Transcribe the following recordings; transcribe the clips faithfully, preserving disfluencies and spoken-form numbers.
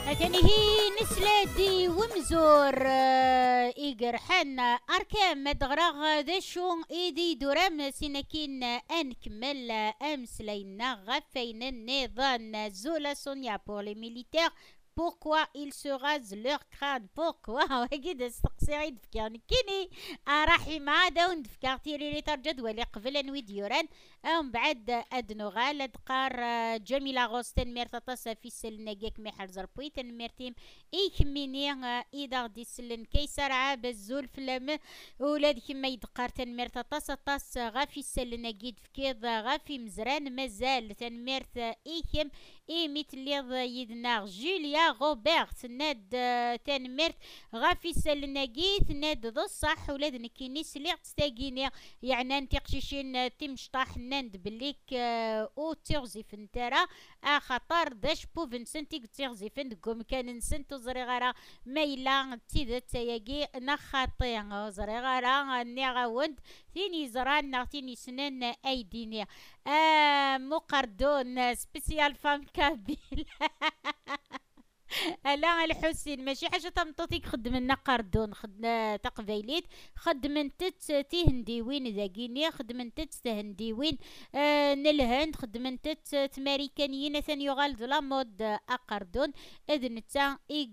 أتاني هي نسلادي ومزور آه، إيقرحان أركام مدغراغ دشون إيدي دورام سيناكين أنكمل أمس لينا غفين النظام زولا سونيا pour les militaires. Pourquoi ils se rasent leur crâne? Pourquoi؟ وكيد استقصي دفكر كيني راحي مع داون دفكر تيري لي ترجد ولي قبل نويديوران أم بعد أدنو غال دقار جميلة غوستن ميرتطاس في سلنا جيك محل زربويتن ميرتيم إيك ميني إذا دي سلن كيسر عاب الزول فلام ولاد كما يدقار تن ميرتطاس طاس غافي سلنا جيد فكيض غافي مزران مازال تن ميرت إيكم إي مثل يدنا جوليا روبرت ناد تنمرت غافي سلناقيت ناد ذو الصح ولاد نكيني سليغ تستاقيني يعني انتي قشيشين تمشطاح ناند بليك او تيغزي فنتارا اخطار داش بوفن سنتيك تيغزي فندقوم كان نسنتو زريغارا ميلا تيدا تياقي نخاطي زريغارا نيغاوند تيني زران تيني سنان ايديني آه مقردون سبيسيال فام كابيل لا الحسين ماشي حاجه تمطوطيك خدم لنا قردون خدنا تقبيليت خدم تت تهنديوين ذاكيني خدم تت تهنديوين آه نلهند خدم تت تماريكانيين ثاني يغال لا مود اقردون اذن تا ايق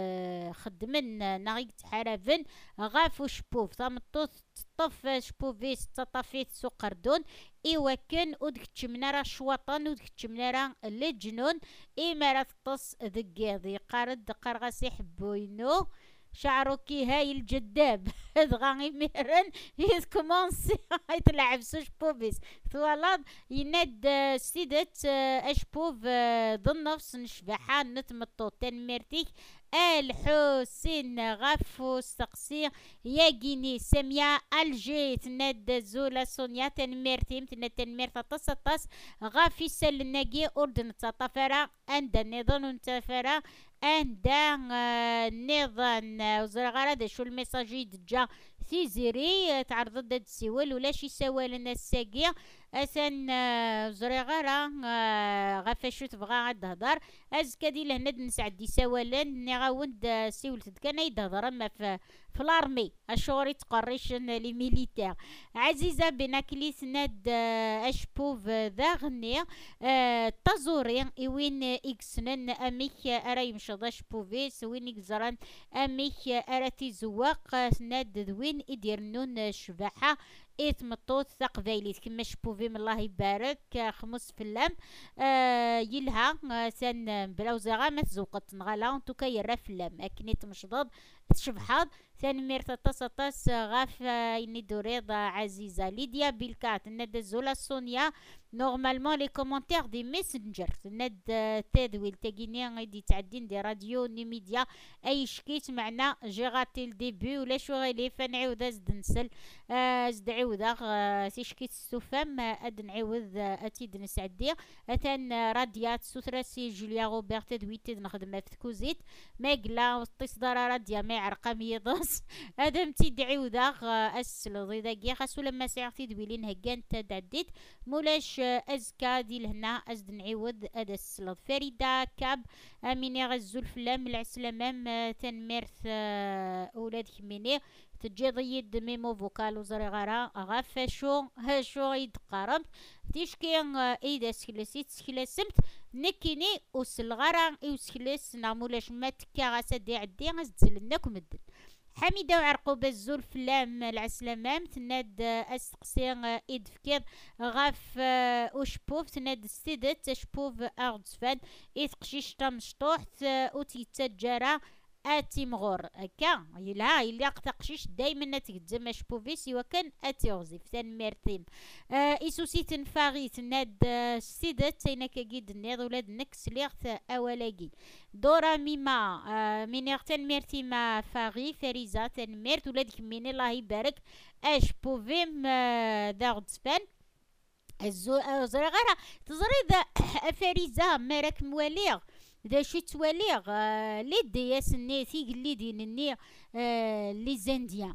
خدمن نغيك تحرفن غافو شبوف تمطوط طف شبوفيس تطفيت سو قردون ايوا كان ودك تشمنارا شواطن ودك تشمنارا لجنون اي مرا تطس ذقيضي قارد قرغسي حبوينو شعرو كي هاي الجداب دغاني ميرن يز كومونسي يتلعب سو شبوفيس ثوالاد يناد سيدت اشبوف ظن نفس نشبحا نتمطو تنميرتيك الحسين غفو استقصي يا جيني سميا الجي تناد زولا سونيا تنميرتيم تناد تنمير تطس تطس غافي سلناقي اردن تطفرا عند النظام تفرا عند النظام وزرغارا دا شو الميساجي دجا سيزيري تعرض دا تسيول ولا شي سوالنا الساقية أسان زريغارا غفاشو تبغى عاد هدار أزكا دي لهند نسعد سوالن نغاوند سيولت كان يدهضر أما في في الارمي اشوري تقريشن لي ميليتير عزيزه بناكليس ناد اشبوف ذا غني أه تزوري وين اكسنن اميك ارا يمشض شبوفيس وين يكزران اميك اراتي زواق ناد ذوين يديرنون شباحه إتمطوط ثقفيليت كما شبوفي من الله يبارك خمس فلام آه يلها آه سن بلاوزاغا ما تزوقت نغالا انتو يرا فلام اكني تمشضض تشبحاض ثاني ميرتا تصطاس غاف اني دوريض عزيزة ليديا بالكات ند زولا سونيا نورمالمون لي كومونتير دي ميسنجر ند تدويل تاقيني غيدي تعدين دي راديو ني ميديا اي شكيت معنا جيغاتي الديبي ولا شو غيلي فنعيوذ ازد نسل ازد عوذا سي شكيت السفام اد نعوذ اتيد نسعدي اتان راديات سوثراسي جوليا روبرت دويتي نخدم في كوزيت ماقلا وطيس دارا راديا ما يعرقام يضاس ادم تيدعي وذا اسل ضيداكي خاصو لما سيعطي دويلين هكان تدعديت مولاش ازكا دي لهنا ازد نعيوذ ادا السلط فريدة كاب اميني غزو الفلام العسلامام تنميرث اولاد كميني تجي ضيد ميمو فوكال وزريغارا غافاشو هاشو يدقارمت تيشكي ايدا سكلاسي تسكلاسمت نكيني وسلغارا ايو سكلاس نعمولاش ما تكا غاسا دي عدي غازدزلناكم الدن حميدة وعرقوبة الزول فلام العسلامام تناد استقسي ايد فكير غاف وشبوف تناد ستيدت شبوف اغدفاد ايد قشيش تمشطوح وتيتجارا اتي مغور هكا يلا يلا قشيش دايما تقدم شبوفيس وكان اتي غزيف ثان ميرتيم آه ايسوسي تنفاغي تناد سيدت تيناكا جيد النيض ولاد نكس ليغت اولاقي دورا ميما آه مينيغ تن ميرتيما فاغي فريزا تن ميرت ولاد كميني الله يبارك اش بوفيم آه ذا غدفان الزو زرغرا تزري ذا فريزا مراك مواليغ ذا شو تواليغ آه لي دياس الني ثيق اللي دين الني آه لي زانديان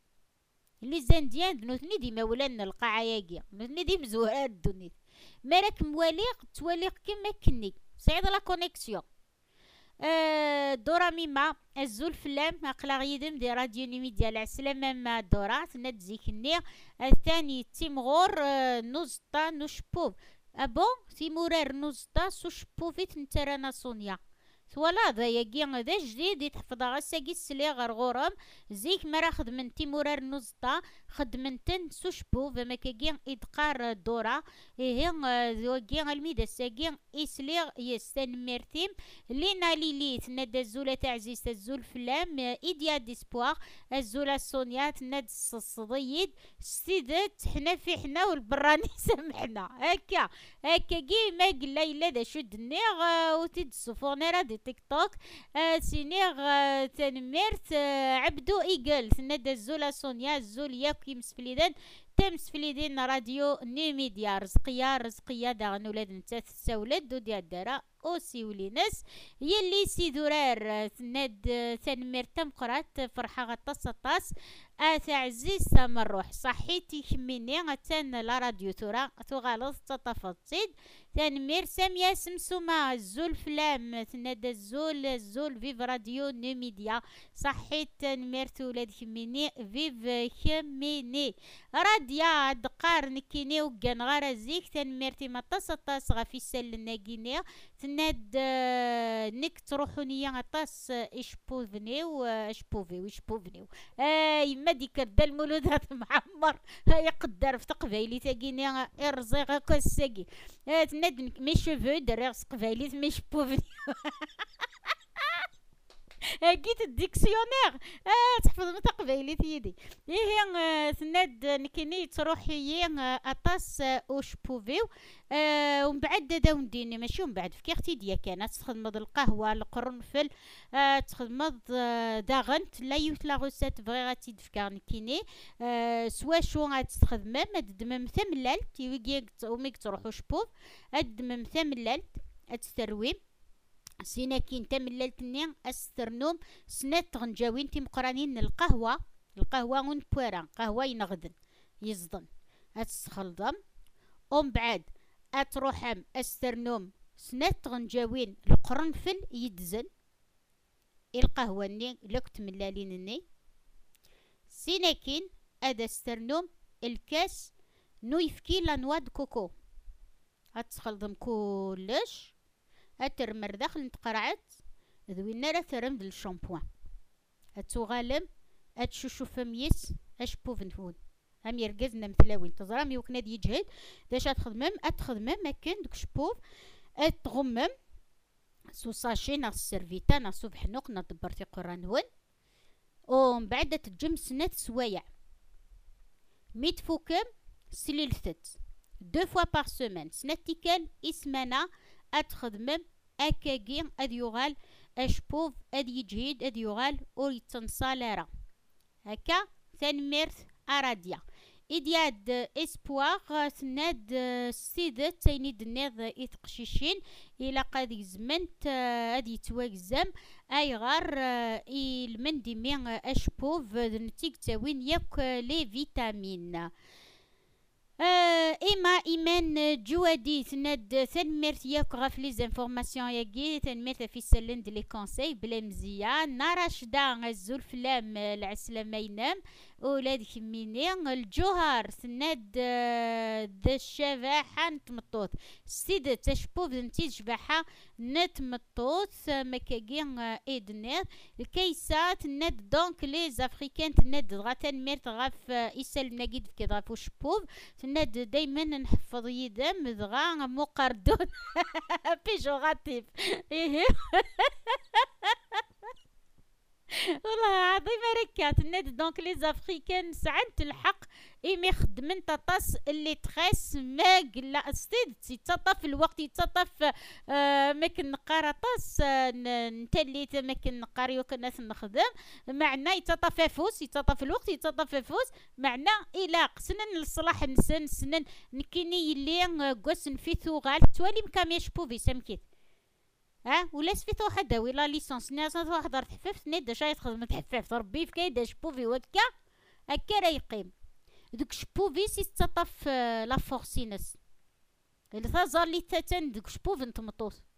لي زانديان نوثني ديما ولان القاعة ياقيا نوثني دي مزورات الدنيا مالك مواليغ تواليغ كيما كني سعيد لا كونيكسيون آه دورا ميما الزول فلام اقلا يدم دي راديو نيميديا العسلامة مع دورا تناد زيكني. الثاني تيمغور نوزطا نوشبوف ابو تيمورار نوزطا سوشبوفيت نترانا سونيا ولا ذا يجي ذا جديد يتحفظ غساقي السلي غير غورم زيك مرا خدمن تيمورار نوزطا خدمنتن سوشبو فما كيجي إدقار دورا إيه زوجي الميدا ساقي إسلي يستن مرتيم لينا ليليت نادا الزولة تعزيز الزول فلام إيديا ديسبوار الزولة سونيا تناد الصديد سيدت حنا في حنا والبراني سامحنا هكا هكا كي ما قلا إلا دا شد النيغ وتد السفونيرا دي تيك توك سينيغ تنميرت عبدو إيجل تناد الزولة سونيا الزول ياك يمسفليدان تمسفليدين راديو نيميديا رزقيا رزقيا داغن ولاد نتا تساولد دو ديال الدارا اوسي وليناس يلي سي درار تناد تنمير تمقرات فرحة غطاس طاس اثا عزيز تام الروح صحيتي كميني غتان لا راديو تورا تغالط تطفصيد تنمير سامية سمسومة الزول فلام تناد الزول الزول فيف راديو نيميديا صحيت تنمير تولاد كميني فيف كميني راديا دقار نكيني وكان غارة زيك تنميرتي ما طاس طاس غافي سال ناكيني تناد نك تروحوني غطاس اشبوفنيو اشبوفيو اشبوفنيو اي ما ديك دا المولودات معمر يقدر في تقبايلي تاكيني ارزيغ كوساكي تناد مي شوفو دريغ سقبايلي مي شبوفنيو قيت الديكسيونير اه تحفظ متقبيلي تيدي ايه تناد نكني تروحي اطاس اوش بوفيو آه ومن بعد داون ديني ماشي ومن بعد فكيختي ديا كانت تخدم القهوه القرنفل آه تخدم داغنت لا يوت لا روسيت فغي غاتي دفكار نكيني آه سوا شو غتستخدم ما تدمم ثملال تيويكي وميك تروحو شبوف ادمم ثملال تستروي سينا كين تمللتني استرنوم سنات غنجاوين تي مقرانين القهوه القهوه ون بويران قهوه ينغدن يزدن اتسخلضم ومن بعد اتروحم استرنوم سنات غنجاوين القرنفل يدزن القهوه ني لكت ملالين ني سينا كين ادا استرنوم الكاس نويفكي لانواد كوكو اتسخلضم كلش اترمر داخل نتقرعت ذوينا راه ترمد الشامبوان اتوغالم اتشوشو فميس اش بوفنفون هم يرقزنا مثلاوين تزرامي وكنا دي يجهد داش اتخدمم اتخدمم مكان دوك شبوف اتغمم سو ساشي ناس السيرفيتا ناس بحنوق ندبرتي قرانون ومن بعد تجم سنات سوايع ميت فوكم سليلثت دو فوا بار سومان سناتيكال اسمانا اتخدمم اكاكي اد يغال اشبوف اد يجهد اد يغال او يتنصالارا هكا تنميرت اراديا إدياد إسبواغ سناد سيدة تيني دنيض إتقشيشين إلا قاد يزمنت أدي تواكزم أي غار المندي مين أشبوف نتيك تاوين ياك لي فيتامين آه إما إيمان جوادي تناد تنميرت ياك غاف لي زانفورماسيون ياكي تنميرت في سلند لي كونساي بلا مزيان نارش دا الزول فلام العسلامة ينام ولاد كميني الجوهر تناد ذا الشباحة نتمطوط سيد تشبوف نتي شباحة نتمطوط مكاكي إدنير الكيسة تناد دونك لي زافريكان تناد غا تنميرت غاف إسال ناقيد في كيضافو شبوف تناد دايما نحفظ يدم دغا مقردون بيجوغاتيف إيه والله عظيم ركات الناد دونك لي زافريكان سعنت الحق إيمي خدمن تطاس اللي تخاس ما قلا ستيد يتطف الوقت يتطف آه ماكن نقار طاس نتلي ماكن نقار يوكناس نخدم معنا يتطف فوس يتطف الوقت يتطف فوس معنا إلا سنن الصلاح نسن سنن نكيني يلي قوس نفيثو غال توالي مكام يشبوفي سمكيت ها ولا سفيت واحد ولا ليسونس ناس واحد تحففت نيد شاي تخدم تحفف ربي في كايدا شبوفي وكا هكا راه يقيم دوك شبوفي سي تطف لا فورسينس اللي تزال لي تاتن دوك شبوف نتمطوط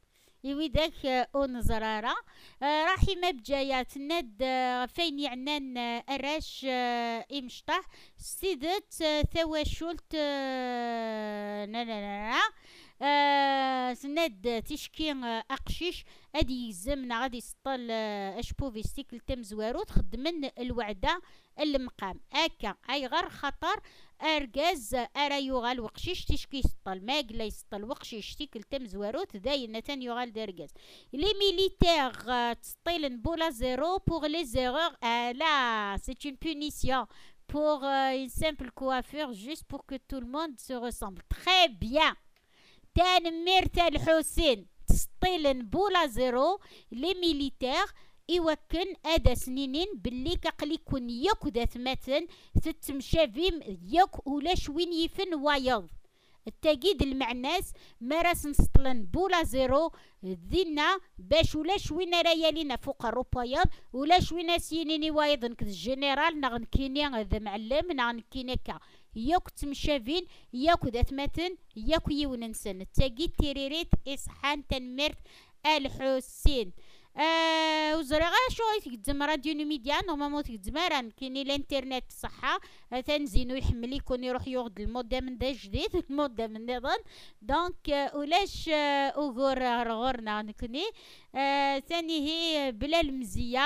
إيوي داك آه، ونزرارة آه، راحي ما بجايات ند آه، فين يعنان آه، أراش آه، إمشطح سيدت آه، ثواشولت آه، نا نا نا نا آه، سند تشكي آه، أقشيش أدي يزمنا غادي يسطل آه، أشبوفي ستيكل تمزوارو تخدمن الوعدة المقام هكا أي غير خطر أرجاز أرا يغال وقشيش تشكي يسطل ما قلا يسطل وقشيش تيكل تمزوارو تداين نتان يغال درجاز لي ميليتير آه، تسطيلن بولا زيرو بوغ لي زيرور آه لا سي une punition pour euh, une simple coiffure juste pour que tout le monde se ressemble très bien تنمير تال حسين تسطيلن بولا زيرو لي ميليتير يوكن ادا سنينين باللي كقلي كون ياك ذات ماتن تتمشى فيم ياك ولا شوين يفن وايض التاكيد المعناس ما راس نسطلن بولا زيرو ذينا باش ولا شوين ريالينا فوق الروبايض ولا شوين سينيني وايض نكذ الجنرال نغنكيني هذا معلم نغنكيني كا ياك تمشافين ياك ذات ماتن ياك يوننسن التاكيد تيريريت إصحان تنمرت الحسين آه وزرغا شو تقدم راديو نميديا نورمالمون تقدم راه كاينين الانترنت صحه تنزينو يحمل يكون يروح ياخذ المودم من دا جديد المودم من نظام دونك آه ولاش آه اوغور غورنا نكني آه ثاني هي بلا المزيه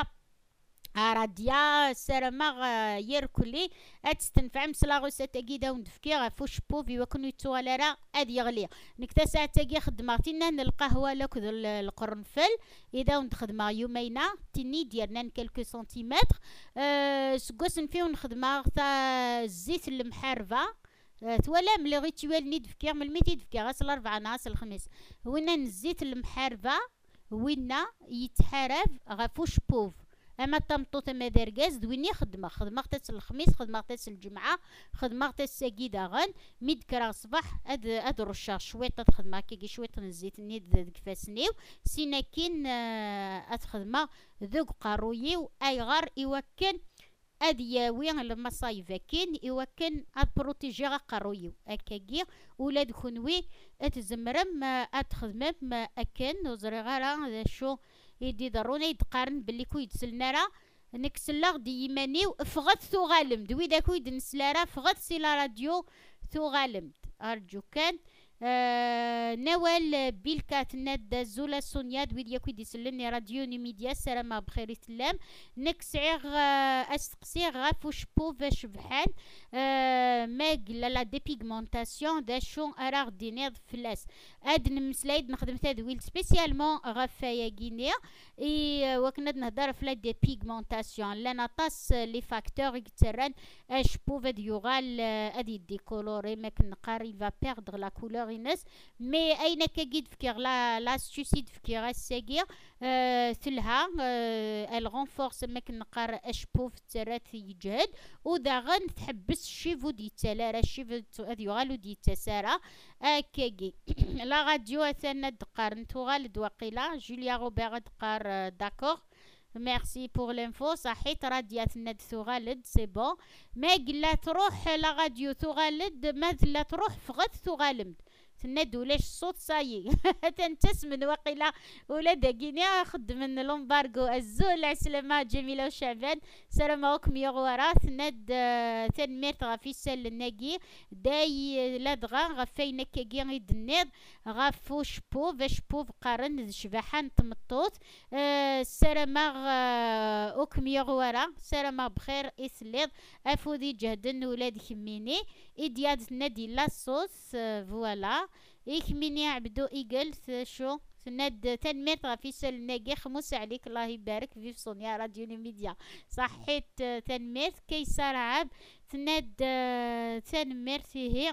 راديا سرماغ يركلي اتستنفع مسلاغوسة تاكيدا وندفكي غفوش بوفي وكنو يتوالارا اد يغلي نكتاسا تاكي خدماتينا القهوة لكذ القرنفل اذا وندخدما يومينا تني ديالنا كالكو سنتيمتر أه سكوسن فيو نخدما الزيت المحارفة أه تولا من لي ريتوال ني دفكير من الميتي دفكير غاس الاربعة ناس الخميس وين الزيت المحارفة وين يتحارف غفوش بوف اما تمطوط اما دركاز دويني خدمه خدمه تاس الخميس خدمه تاس الجمعه خدمه تاس ساكيدا غن ميد كرا صباح اد اد رشا شويطه خدمه كي شويطه الزيت نيد ذاك فاسنيو سينا كين اد خدمه ذوق قارويي اي غار يوكن اد ياوي المصايف كين يوكن اد بروتيجي قارويو اكاكي ولاد كونوي اتزمرم اد خدمه اكن وزري غارا ذا شو يدي ضروري يتقارن باللي كو يدسلنا راه نكسلا غدي يمانيو فغت ثو غالمد ويدا كو يدنسلا راه فغت سيلا راديو ثو غالمد ارجو كان آه نوال بيلكات ناد زولا سونيا دويد ياكو يدسلني راديو نيميديا سلامة بخير تلام نكسعيغ آه استقسي غافوش بوف شبحان آه ماق لا ديبيغمونطاسيون دا شون اراغ دينيض فلاس اد نمسلايد نخدم تدويل سبيسيالمون غافايا غينيا اي وكنا نهضر في لا ديبيغمونطاسيون لانا طاس لي فاكتور يتران اش بوف ديوغال ادي ديكولوري ما كنقاري فا بيردغ لا كولور غينس مي اين كاكيد فكير لا لاستوسيد فكير الساكير أه ثلها أه الغونفورس ما كنقار اش بوف ترات يجهد وداغن تحبس الشيفو ديتا راه الشيفو ديوغالو ديتا سارة اكاكي لا راديو اثنا دقار نتوغال دوقيلا جوليا روبير دقار داكور ميرسي بور لينفو صحيت راديات ند ثغالد سي بون ما قلا تروح لا راديو ثغالد ما لا تروح فغت ثغالمد تند ولاش الصوت صايي تنتسمن وقيلا ولا داكيني خدم من لومبارغو الزول عسلامة جميلة وشعبان سلام عليكم يا غوارات ند تنميرت غافي سال الناقي داي لادغا غفاينا كاكي غيد النيض غافوش بو باش بو قارن شبحان تمطوط أه سلام اوكم يا غوارا سلام بخير اسليض افودي جهدن ولاد خميني إدياد نادي لاصوص أه فوالا إكميني عبدو إيجل شو سند تنميت غافي سال ناقي خموس عليك الله يبارك في صونيا راديو ميديا صحيت تنميت كيسار عاب تند تنميت هي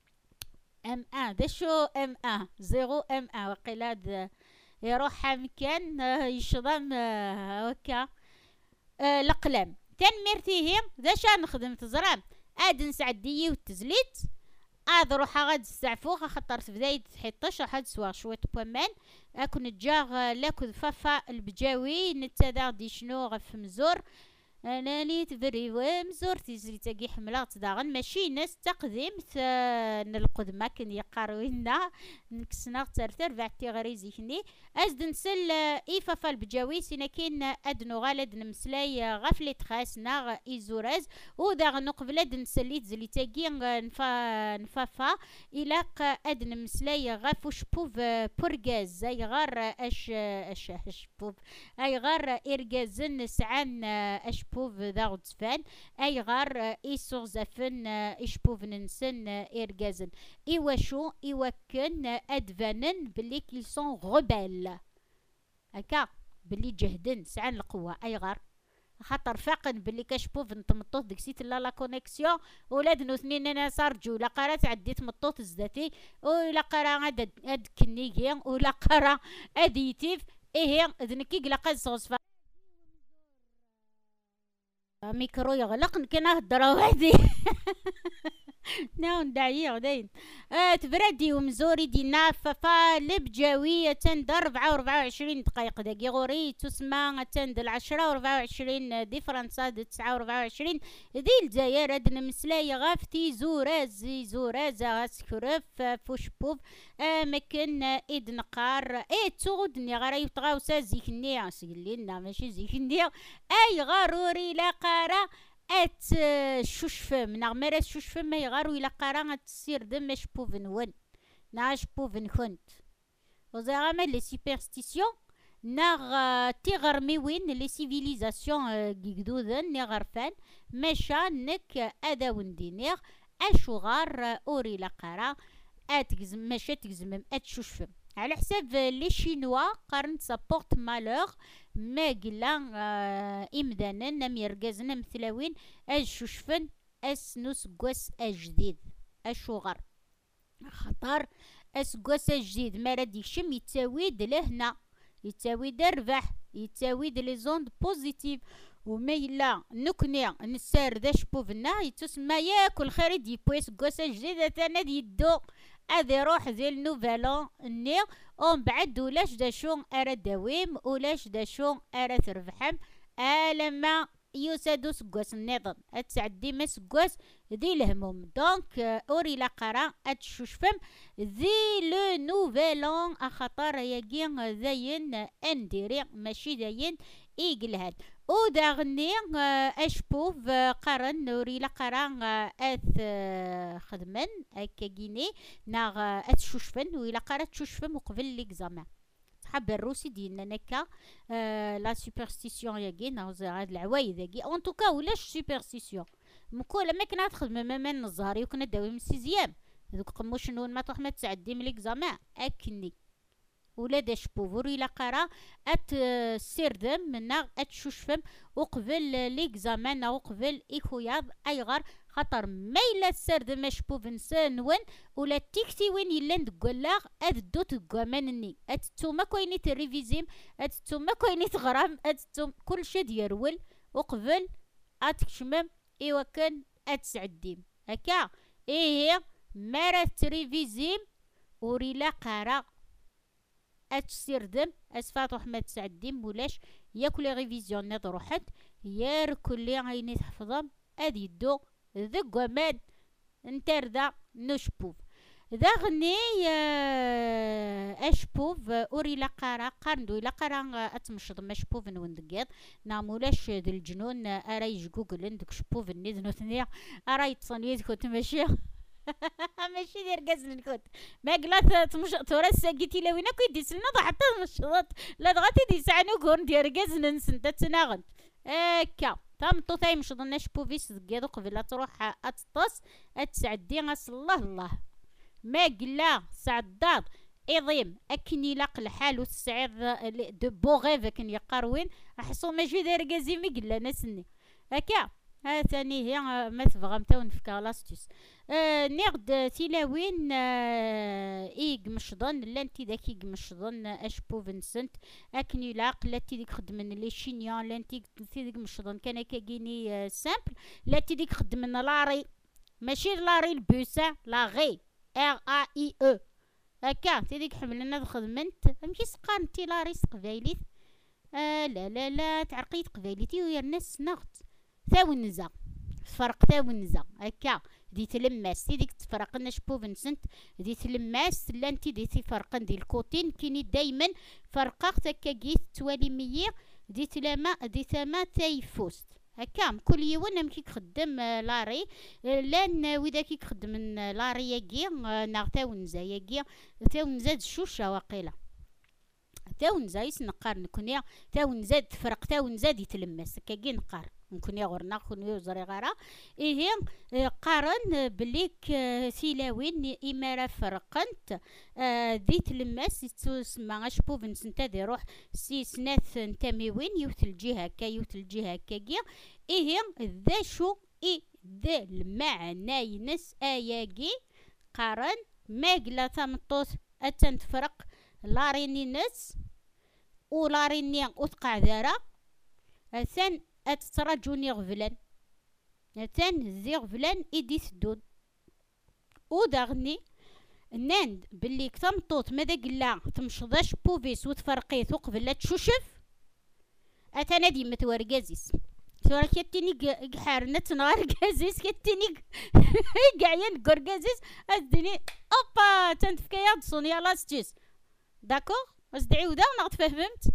ام ان دا شو ام ان زيرو ام ان وقيلا يروح مكان يشضم هكا القلم تنميرتي هي ذا شا نخدم تزرام اد نسعدي والتزليت اد روح غاد السعفوخ خطر في بداية حيطاش راح تسوا شوية بومان اكون تجاغ لاكو فافا البجاوي نتادا دي شنو غف مزور انا لي تبري ومزور تيزري تاقي حملات داغن ماشي ناس تقديم القدمة كن يقاروينا نكسنا ترتر بعد تيغريزي كني ازد نسل ايفا فالبجاوي سينا كين ادنو غالد نمسلاي غفلة خاسنا ايزوراز وداغ نقبل اد نسليت زلي تاقي نفا نفافا إلاق ادن مسلاي غفوش بوف برغاز اي غار اش اش اش بوف اي غار ارغازن سعان اش بوف داغ تفان اي غار ايسوغ زفن اش بوف ننسن ارغازن ايواشو ايوكن ادفانن بلي كيل سون غبال هكا بلي جهدن سعان القوة اي غار خاطر فاقن بلي كشبوف نتمطوط ديكسيت لا لا كونيكسيون ولاد نو اثنين انا صارجو لا قرا تعدي تمطوط زداتي ولا قرا غاد اد كنيكي ولا قرا اديتيف ايه ذنكي قلا صوص ميكرو يغلق كان هضره وحدي ناو ندعي غداين آه تبردي ومزوري دينا ففا لبجاوية تند ربعة وربعة وعشرين دقايق داكي غوري تسمى تند العشرة وربعة وعشرين دي فرنسا دي تسعة وربعة وعشرين دي الجزائر ادنا مسلاي غافتي زورازي زورازا غاسكرف فوش بوف آه مكن ايد نقار اي تغدني غاري يتغاوسا زيكني سيلينا ماشي زيكني اي غاروري لا قارا ات شوشفم نغمر شوشفم ما يغارو الى قرا تسير دم شبوفن ون ناش بوفن كنت وزعما لي سوبرستيسيون ناغ تيغرمي وين لي سيفيليزاسيون كيكدودن نغرفان ماشا نك ادا وندينيغ اشوغار اوري لا قرا اتكزم ماشا تكزمم اتشوشفم على حساب لي شينوا قارنت سابورت مالور ما قلا آه إمدانا نم يرقزنا مثلاوين أجشوشفن أسنوس قوس أجديد أشوغر خطر أسقوس أجديد ما راد يشم يتاويد لهنا يتاويد الربح يتاويد لي زوند بوزيتيف وما إلا نكني نسار ذا شبوفنا يتسمى ياكل خير يبويس قوس أجديد أتانا يدو هذا يروح ذي النوفالون ني ومن بعد ولاش دا شون ارا داويم ولاش دا شون ارا تربحم الما يوسادو سكواس النظام اتسعدي ما سكواس ذي الهموم دونك اوري لا قرا اتشوشفم ذي لو نوفالون اخطر ياكين ذاين انديري ماشي ذاين ايقلهاد وداغني اشبوف قرن نوري لقران اث خدمن اكاكيني ناغ اتشوشفن ويلا قرا تشوشفن وقبل ليكزامان صحاب الروسي ديالنا نكا أه لا سوبرستيسيون ياكي ناوز هاد العوايد ياكي اون توكا ولاش سوبرستيسيون مكولا ما كنا تخدم ما من الزهري وكنا داوي من سيزيام دوك قموش نون ما تروح ما تعدي من ليكزامان اكني ولا داش بوفور الى قرا ات سيردم منا اتشوشفم وقبل ليكزامان وقبل ايخوياض ايغار خاطر ما الا سردم اش بوفنسان وين ولا تيكتي وين الا ندقلاغ اد دوت كومانني اتتوما كويني تريفيزيم اتتوما كويني تغرام اتتوم كل شي ديرول وقبل اتكشمم ايوا كان اتسعديم هكا ايه مارا تريفيزيم وريلا قرا اتسير دم اسفات احمد سعدين مولاش ياكل ريفيزيون نض روحت يار كل عيني تحفظهم ادي دو ذق وماد انتردا نشبوف ذا غني اشبوف اوري لقارا قارندو الى قارا اتمشط مشبوف نوندقيض نامولاش ذي الجنون اراي جوجل عندك شبوف النيد نوثنيا اراي تصنيد كنت ماشي ماشي دير قزل الكوت ما قلت تمش تورس قلتي لو وينك يدي سلنا حتى مشطط لا دغتي دي سعنو كون دير قزل نسنت تناغن اكا تام طوطاي مش ظناش بوفيس دقيقه قبل تروح اتطس اتسعدي غس الله الله ما قلا سعداد اظيم اكني لاق الحال والسعيد دو بوغيف كن يقروين احسو ماشي داير قازي ما قلا نسني هكا ها ثاني هي ما تبغى متون في كالاستيس آه نقد تلاوين آه ايق مشضن لانتي داك ايق مشضن اشبو فنسنت اكني لاق لاتي ديك خدمن لي شينيان لانتي ديك مشضن كان كاكيني آه سامبل لاتي ديك خدمن لاري ماشي لاري البوسا لا غي ار ا اي او هكا تي ديك حملنا خدمنت ماشي سقانتي لاري سقبايليت آه لا لا لا تعرقيت قبايلتي ويا الناس نغت ثاونزا فرق ثاونزا هكا دي تلماس تي ديك تفرقنا شبوف نسنت دي تلماس لا انت دي تفرقن دي الكوتين كيني دايما فرقاق هكا كيت توالي مية دي تلاما دي ثما تايفوست هكا كل يوم مكي يخدم لاري لان وذا كي يخدم لاري ياكي ناغ تاونزا ياكي تاونزا الشوشه واقيلا تاونزا يسنقار نكونيا تاونزا تفرق تاونزا دي تلمس كاكي نقار نكونيا غورنا كونيا زري غارا إيه قارن بليك سيلاوين إمارة فرقنت دي تلمس تسمى غشبوف نسنتا دي روح سي سناث نتاميوين يوت الجهة كا يوت الجهة كاكي إيه ذا شو إيه ذا المعنى ينس آياكي قارن ماقلا تمطوط أتن تفرق لاريني نس ولاريني أتقع ذارا أثن أتتراجوني غفلان أثن زي غفلان إدي سدود وداغني ناند باللي كتمطوط ماذا قلا تمشضاش بوفيس وتفرقيت وقبل تشوشف أتانا ديما تورقازيس تورا كتيني حارنا تنغار قازيس كتيني قاعين قرقازيس أدني أوبا تنتفكيا دصوني لاستيس داكوغ أصدعي ودا ونغت فهمت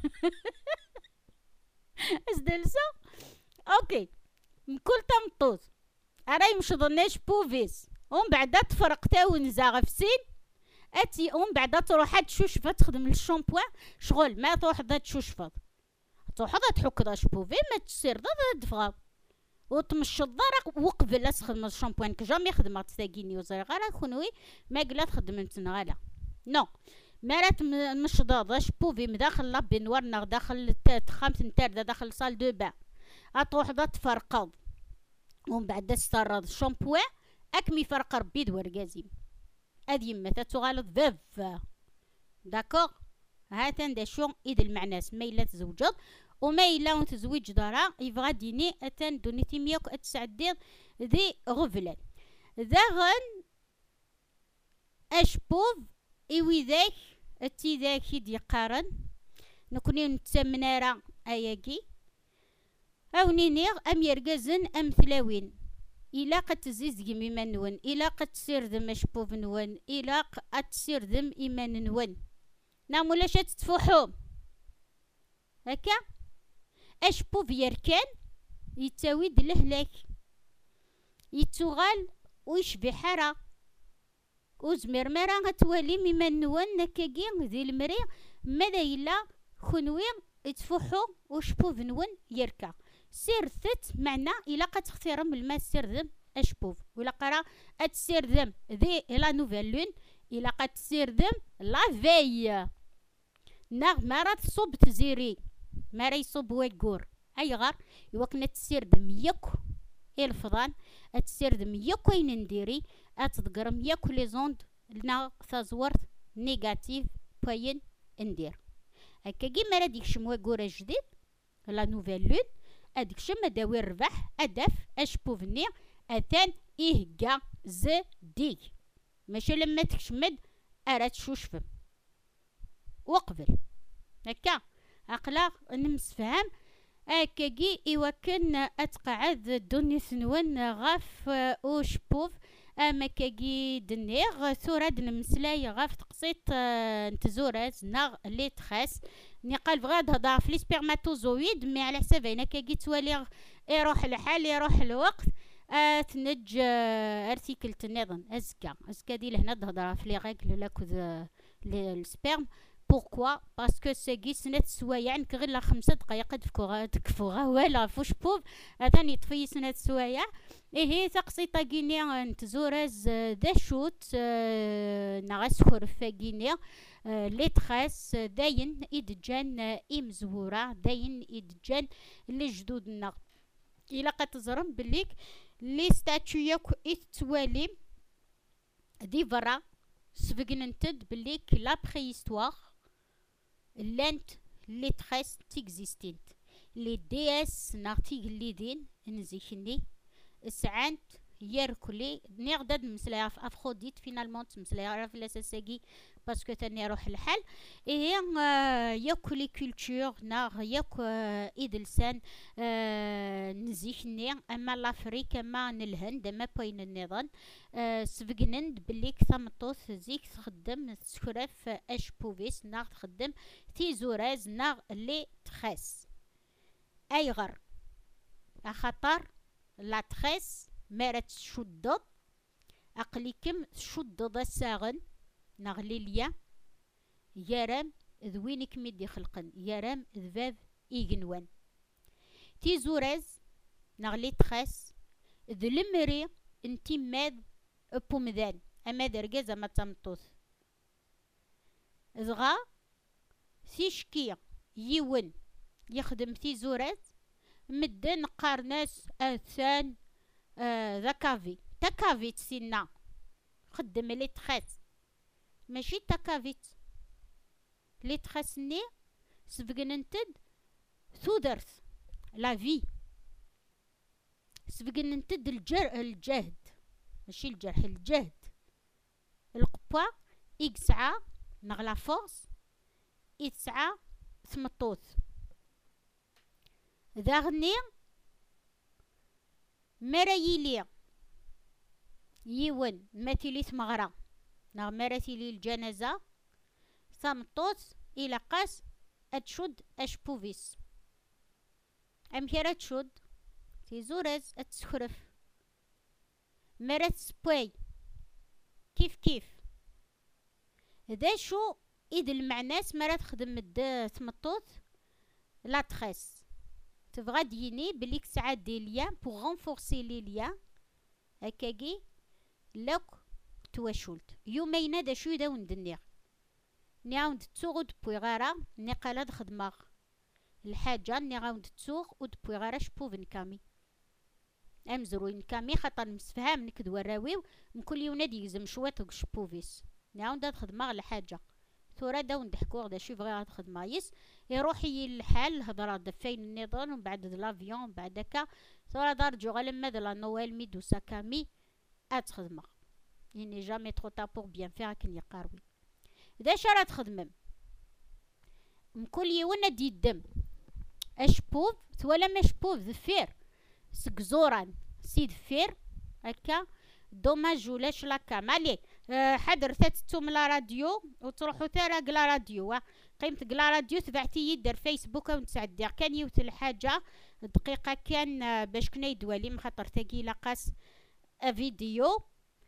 أصدلسا أوكي كل تمطوط أراي مشضناش بوفيس ومن بعد تفرق تاون زاغفسين أتي ومن بعد تروح تشوشفة تخدم الشامبوان شغل ما تروح دا تشوشفة تروح دا تحك دا شبوفي ما تسير دا دفغا وتمشي الضرق وقبل تخدم الشامبوان كجامي خدمات تاكيني وزي غالا كونوي ما قلا تخدم نتنغالا نو مرات مش ضاضة شبوفي مداخل لابي نورنا داخل خامس نتار داخل صال دو با أتروح دا تفرقض ومن بعد تسترد الشامبوان أكمي فرق ربي دورقازيم أدي متى تغالط ذف داكوغ هاتن دا شو إذا المعناس ما إلا تزوجض وما إلا وتزوج دارا يبغى ديني أتن دونيتي ميوك أتسعدير ذي غفلان ذاغن أشبوف إوي ذاك أتي ذاك يدي قارن نكوني نتسمنارا أياكي أو نينيغ أم يرقزن أم ثلاوين إلا قد تزيز مما نون إلا قد تسير ذم أشبوف نون إلا قد تسير ذم إيمان نون نعم ولا شات تفوحوم هكا أشبوف يركان يتاوي دلهلاك يتوغال ويشبي حرا وزمير مرا غتوالي مما نون نكاكي ذي المري ماذا إلا خنوين يتفوحو وشبوف نون يركا سير ثت معنى إلا قد تختار من الماء سير ذم أشبوف ولا قرا أتسير ذم ذي لا نوفيل لون إلا قد تسير ذم لا في ناغ مرا تصوب تزيري مرا يصوب ويقور أي غار يوكنا تسير ذم يكو الفضان أتسير ذم يكو ينديري أتذكرم يكو لي زوند لنا تزورت نيجاتيف بوين اندير هكا كي مرا ديك شموا قورة جديد لا نوفيل لون أديك شما داوي الربح أدف أشبوفني أتان إهجا زديك ماشي لما تكشمد أراد شوشفم وقبل هكا أقلا نمسفهم هكاكي إوا كان أتقعد دوني سنوان غاف وشبوف أما كاكي دنيغ ثورة نمسلاي غاف تقصيت نتزورات ناغ اللي تخاس نقال بغا تهضر في لي سبرماتوزويد مي على حساب هنا كاكي توالي يروح الحال يروح الوقت آه تنج آه ارتيكل تنظن ازكا ازكا دي لهنا تهضر في لي ريغل لا كذا السبرم بوركوا باسكو ساكي سنات سوايع عنك غير خمسة دقائق تفكوها تكفوها ولا فوش بوف ثاني طفي سنات سوايع إيه تقصي طاقيني نتزورز ذا شوت آه نغاس خرفة كيني آه لي تخاس داين إدجان آه إمزورة داين إدجان لي جدودنا إلا قد تزرم بليك لي ستاتيوك إتوالي دي فرا سفقنا نتد بليك لا بريستوار لانت لي تخاس تيكزيستينت لي دي اس نارتيك اللي دين نزيكني سعانت يركلي نغدد مسلاها في افروديت فينالمون تمسلاها في الاساساكي باسكو تاني روح الحال ايه ياكلي كولتور ناغ ياك ايدلسان آه نزيكني اما لافريك اما الهند اما بين النظام آه سبقنند بلي كثمطوث زيك تخدم تسكرف اش بوفيس ناغ تخدم تيزوراز ناغ اللي تخاس ايغر اخطر لا تخاس مارت تشدد اقليكم تشدد الساغن نغلي ليا يارام ذوينك ميدي خلقن يارام ذباب إيجنوان تيزورز نغلي تخاس ذلمري انتي ماد بومذان اما درجازة ما تمطوث ذغا سيشكي يون يخدم تيزورز مدن قارناس اثان آه ذا كافي تكافي تسينا خدم لي تخاس ماشي تكافيت لي تخسني سبقننتد ثودرث لا في سبقننتد الجر الجهد ماشي الجرح الجهد القبا إكسعة نغلا فورس إتسعة ثمطوث ذاغني مرايلي يون ماتيلي ثمغرا نغ مراتيلي الجنازة ثمطوث إلى قاس أتشد أش بوفيس أم كرا تشد تيزورز أتسخرف مرات سبوي كيف كيف ذا شو إذ المعناس مرات خدم الد ثمطوث لا تخس تبغى ديني بليك ساعات دي ليا بو غونفورسي لي ليا هكاكي لوك تواشولت يومين دا شو داون دنيا نعاود تسوغ بوي غارا نقالاد خدماغ الحاجة ني غاود تسوغ ودبوي غارا شبوف نكامي امزرو نكامي خاطر مسفهام نكدو الراويو مكل يوم يزم شوات شبوفيس نعاود داد خدماغ الحاجة ثورا داون ضحكوغ دا شي بغي تخدم يس يروحي الحال هضره دفين النظام ومن بعد لافيون ومن بعد هكا ثورا دارجو غلما لا نويل ميدو ساكامي اتخدمه يعني جامي ترو تا بور بيان فيغ كن يقاروي دا شرا تخدمم مكل يونا دي الدم اشبوف ثولا ما شبوف ذفير سكزوران سي ذفير هكا دوماج ولاش لاكا مالي أه حضر تاتتوم لا راديو وتروحو تارا قلا راديو قيمت قلا راديو تبعتي يدر فيسبوك ونتسعدي كان يوت الحاجة دقيقة كان أه باش كنا يدوالي مخاطر تاقي لاقاس فيديو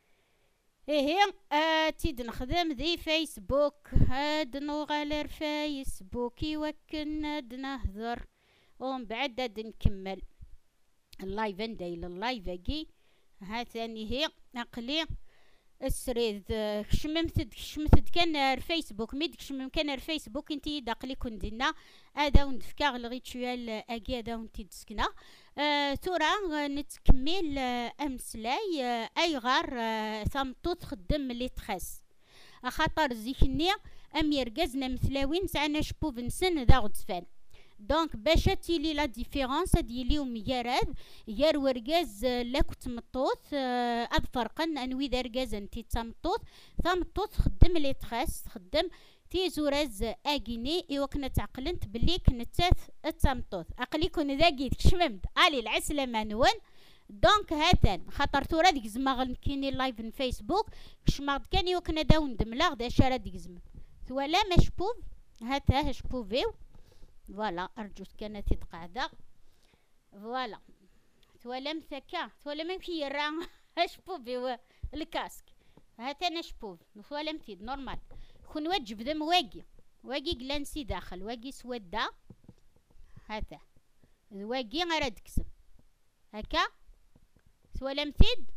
ايه أه تيد نخدم ذي فيسبوك هاد نوغالر فيسبوك يوكن هاد نهضر ومن بعد هاد نكمل اللايف ندايل اللايف اكي ها ثاني هي اقلي السريد كشممت كشمت كان الفيسبوك ميد كشمم كان الفيسبوك انتي داقلي كون دينا هذا ونفكا الريتوال اكي هذا ونتي تسكنا آه ثورا نتكمل آه امسلاي آه اي غار آه ثمطو تخدم اللي تخس خاطر زيكني ام يرقزنا مثلاوين سعنا شبوب نسن ذا غتفان دونك باش تيلي لا ديفيرونس دياليهم ياراد يار ورقاز لاك تمطوث اذ فرقن انوي ذا رقاز انتي تمطوث تمطوث خدم لي تخاس تخدم تيزوراز اكيني ايوا كنا تعقلنت بلي كنتاث التمطوث عقلي كون ذاكيت كشممت الي العسلامه نون دونك هاتان خاطر تورا ديك زما كاينين لايف في فيسبوك كشماغ كان ايوا كنا داون دملاغ دا شارا ديك زما ثوالا مشبوب هاتا هشبوفيو فوالا ارجو كانت تقعده فوالا تولا مثكا تولا ما يمشي يرا اشبوب الكاسك هاتا نشبوب تولا متيد نورمال كون واجب ذم واقي واقي قلانسي داخل واقي سودا هاتا واقي غير دكسم هكا تولا متيد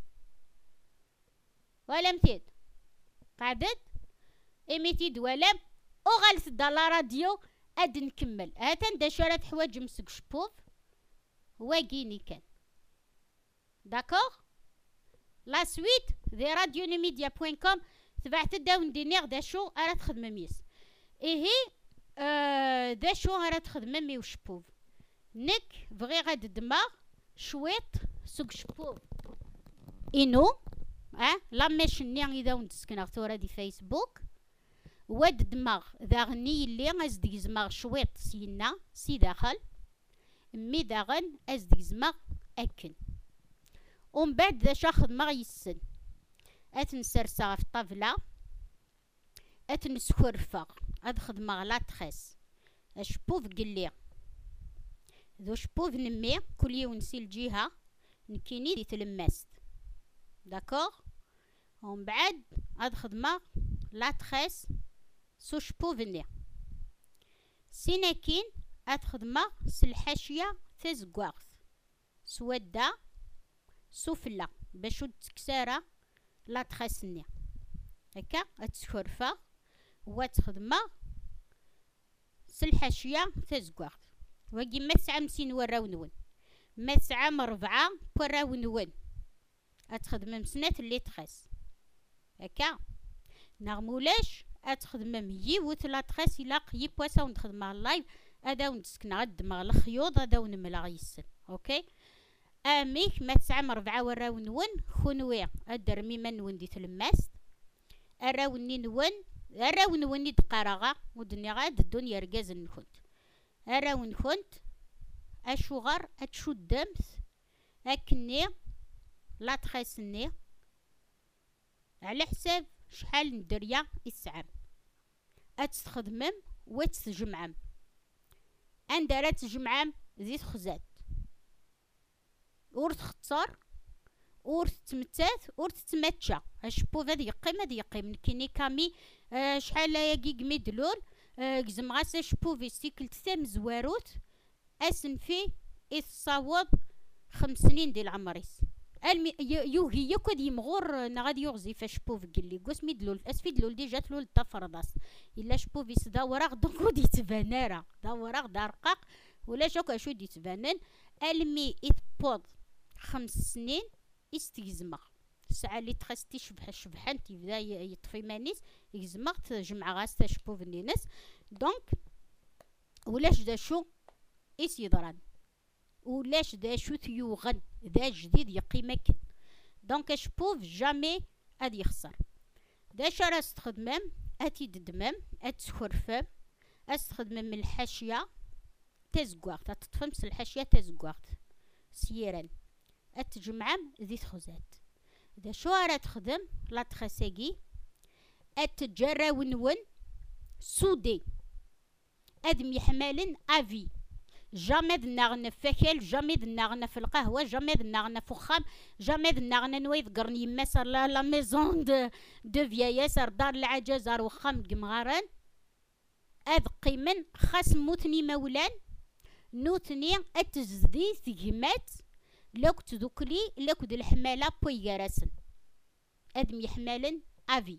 ولا متيد قعدت اميتيد ولا وغالت دالا راديو اد نكمل هاتا ندا شويه حوايج مسك شبوب واقيني كان داكوغ لا سويت ذي راديو نيميديا بوين كوم تبعت داون دينيغ دا شو ارا تخدم ميس ايه آه دا شو ارا تخدم مي وشبوب نك بغي غاد الدماغ شويط سوق شبوب انو اه لا ماشني اذا وندسكنا ثورة دي فيسبوك واد دماغ ذاغني اللي ازدي زماغ شويط سينا سي داخل مي داغن ازدي زماغ اكن ومن بعد ذا شاخذ ما يسن اتنسرسا في الطاولة اتنسكرفا ادخذ مغلا تخس اشبوف قلي ذو شبوف نمي كل يوم نسي الجهة نكيني دي تلمست داكوغ ومن بعد ادخذ ما لا تخس سو شبوف ني سيناكين ادخذ ما سلحاشية تزقواغث سودا سفلى باش تكسارة لا تخسني هكا اتسكرفا واتخدمه سلحاشية تزقواغ وكي ما تسعة مسين وراو نون ما تسعة مربعة وراو نون اتخدم مسنات اللي تخس هكا نغمولاش اتخدم يوت لا تخس الى قيب واسا ونخدمها اللايف هذا ونسكن غد مع الخيوط هذا ونملا غيسن اوكي اميك ما تسعة مربعة وراو نون خنوي ادرمي من نون دي تلماست اراوني نون اراو نوني دقارغا ودني غاد الدنيا ركاز نكنت اراو نكنت اشوغر اتشو الدمث اكني لا تخاسني على حساب شحال ندريا يسعم اتستخدمم وتسجمعم اندارات تجمعم زيت خزات ور تختصر ور تمتات ور تتمتشى اشبوف هذا يقيم هذا يقيم كيني كامي آه شحال ياكي كمي دلول آه كزم غاس اشبوفي سيكل تام زواروت اسن في يتصاوب خمس سنين ديال عمريس المي يوغي يكود يمغور نغادي يغزي فاشبوف قلي قوس مي دلول اسفي دلول ديجا تلول تفرضاس الا شبوفي سدا وراغ دونك ودي تبانارا دا وراغ دارقاق ولا شوك شو دي تبانن المي يتبوض خمس سنين يستيزمغ الساعة اللي تخستي شبح شبحان تيبدا يطفي مانيس يزمغ تجمع غاس تشبوف الناس دونك ولاش دا شو يسيضران ولاش دا شو تيوغن دا جديد يقيمك دونك شبوف جامي اد يخسر دا شرا استخدمم اتي ددمم اتسخرفم استخدمم من الحاشية تزقواغت اتطفمس الحاشية تزقواغت سيران اتجمعم زيت خزات دا شو راه تخدم لا تخساقي اتجرى ونون سودي ادم يحمالن افي جامي دناغنا فاكل جامي دناغنا في القهوة جامي دناغنا فخام جامي دناغنا نويد قرني مسار لا لا ميزون دو دو فياياس دار العجاز ار وخام قمغاران اذ قيمن خاص موتني مولان نوتني اتزدي ثقيمات لوك تذكلي لوك د الحمالة بوي جارسن ادم يحمالن افي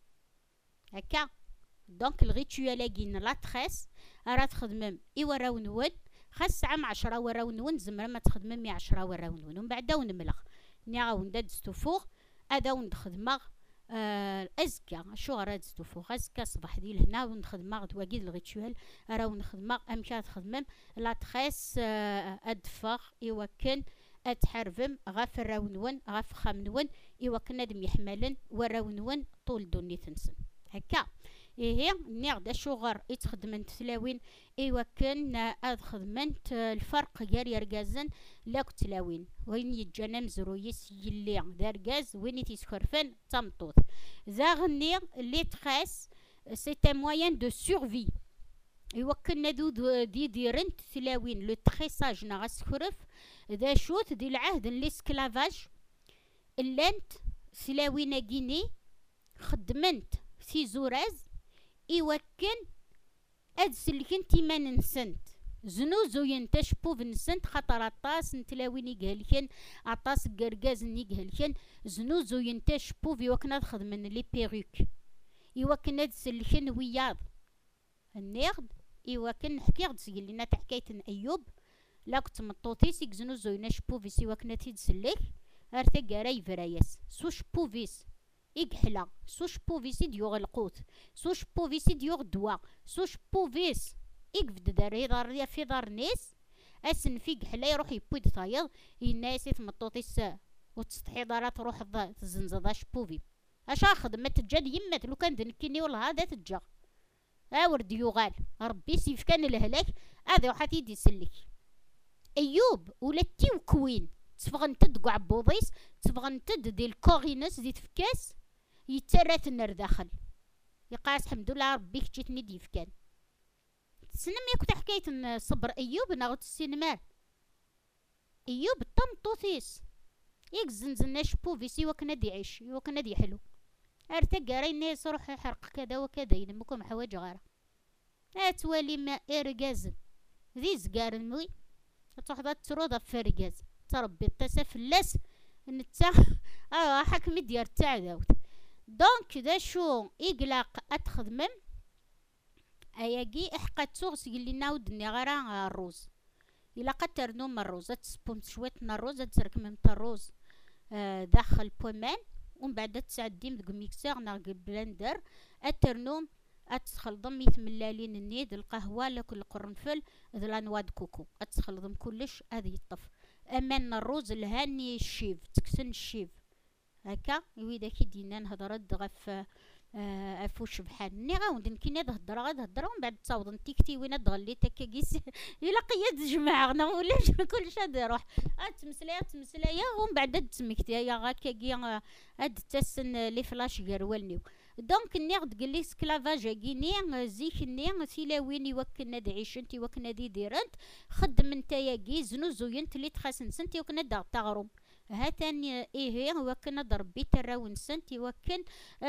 هكا دونك الغيتويالاكين لا تخاس راه تخدمم ايوا راو نون خاص عام عشرة وراو نون زمرا ما تخدمم مي عشرة وراو نون ومن بعد ونملغ نيغا وندزتو فوق هذا ونخدمغ آه ازكا شو راه دزتو فوق ازكا صباح ديال هنا ونخدمغ دواكيد الغيتويال راه ونخدمغ امشا تخدمم لا تخاس آه ادفغ ايوا كان اتحرفم غاف الراونون غاف خامنون ايوا كنا دم يحملن وراونون طول دوني تنسن هكا ايه نيغدا شوغر يتخدمنت تلاوين ايوا كان اد خدمنت الفرق ديال يركازن لاك تلاوين وين يتجانا مزرويس يلي داركاز وين تيسخرفن تمطوط ذا غني اللي تخاس سي ان موين دو سورفي ايوا كنا دو دي ديرنت تلاوين لو تريساج نا غاسخرف ذا شوت ديال العهد الاسكلافاج اللانت سلاوينا كيني خدمنت في زوراز إيوكن أدسلكن تيمان نسنت زنوزو ينتشبوف نسنت خطر عطاس نتلاويني قهلكن عطاس قرقاز ني قهلكن زنوزو ينتشبوف إيوكن أدخذ من لي بيروك إيوكن أدسلكن وياض النيغد إيوكن نحكي تسيقل لنا تحكاية أيوب لا كنت مطوطيس يكزنوزو ينشبوفيس إيوكن تيدسلك أرثا قراي فرايس سوش بوفيس إكحلا سوش بوفيس ديوغ القوت سوش بوفيس ديوغ دوا سوش بوفيس إكفد دار يدار في دار ناس أسن في كحلا يروح يبويد طايض الناس يتمطوطيس وتستحي دارا تروح تزنزض شبوفي اش خدمة تجاد يمات لو كان دنكيني والله هذا تجا ها ورد يغال ربي سيف كان الهلاك هذا وحات يدي يسلك ايوب ولا تيو كوين تفغن تدقع بوضيس تفغن تد دي الكوغينس دي تفكاس يترات النار داخل يقاس الحمد لله ربي جيتني ديف كان تسنم ياك حكاية صبر ايوب ناغد السينما ايوب طنطوثيس ياك زنزنا شبوفيس يوكنا دي عيش يوكنا دي حلو ارتقى ريني صروح حرق كذا وكذا ينمكم حوايج غيره اتوالي ما ارقازن ذي زقار موي تروح تروض فرقاز تربي التسف اللاس نتا اه حكمي ديال تاع داود دونك دا شو يقلق اتخدمم اياكي احقات سوغس اللي ناود ني غير الروز الا قتر نوم الروز تسبون شويه من الروز تسرك من الروز آه داخل بومان ومن بعد تسعدي ديك ميكسور ناق بلندر اترنوم اتخلطم يتملالين النيد القهوه لك القرنفل ذ لانواد كوكو اتخلطم كلش هذه يطف امان الروز الهاني الشيف تكسن الشيف هكا ويدا كي دينا نهضر غف آه افوش بحال ني غاوند يمكن نهضر غاد هضر ومن بعد تصاوض تيكتي وين تغلي تكا كيس الا قياد جماعه ولا كلشي هذا يروح تمسلايا تمسلايا ومن بعد تسمكتي يا غاكا كي هاد تسن لي فلاش غيروالنيو دونك ني غد قال لي سكلافاج كيني زيك ني سيلا وين يوكلنا دعيش انت وكنا دي ديرنت خدم انت يا كي زنو زوينت لي تخاسن سنتي وكنا دا تغرم هاتاني ايه هو كنا ضربي تراون سنت يوكن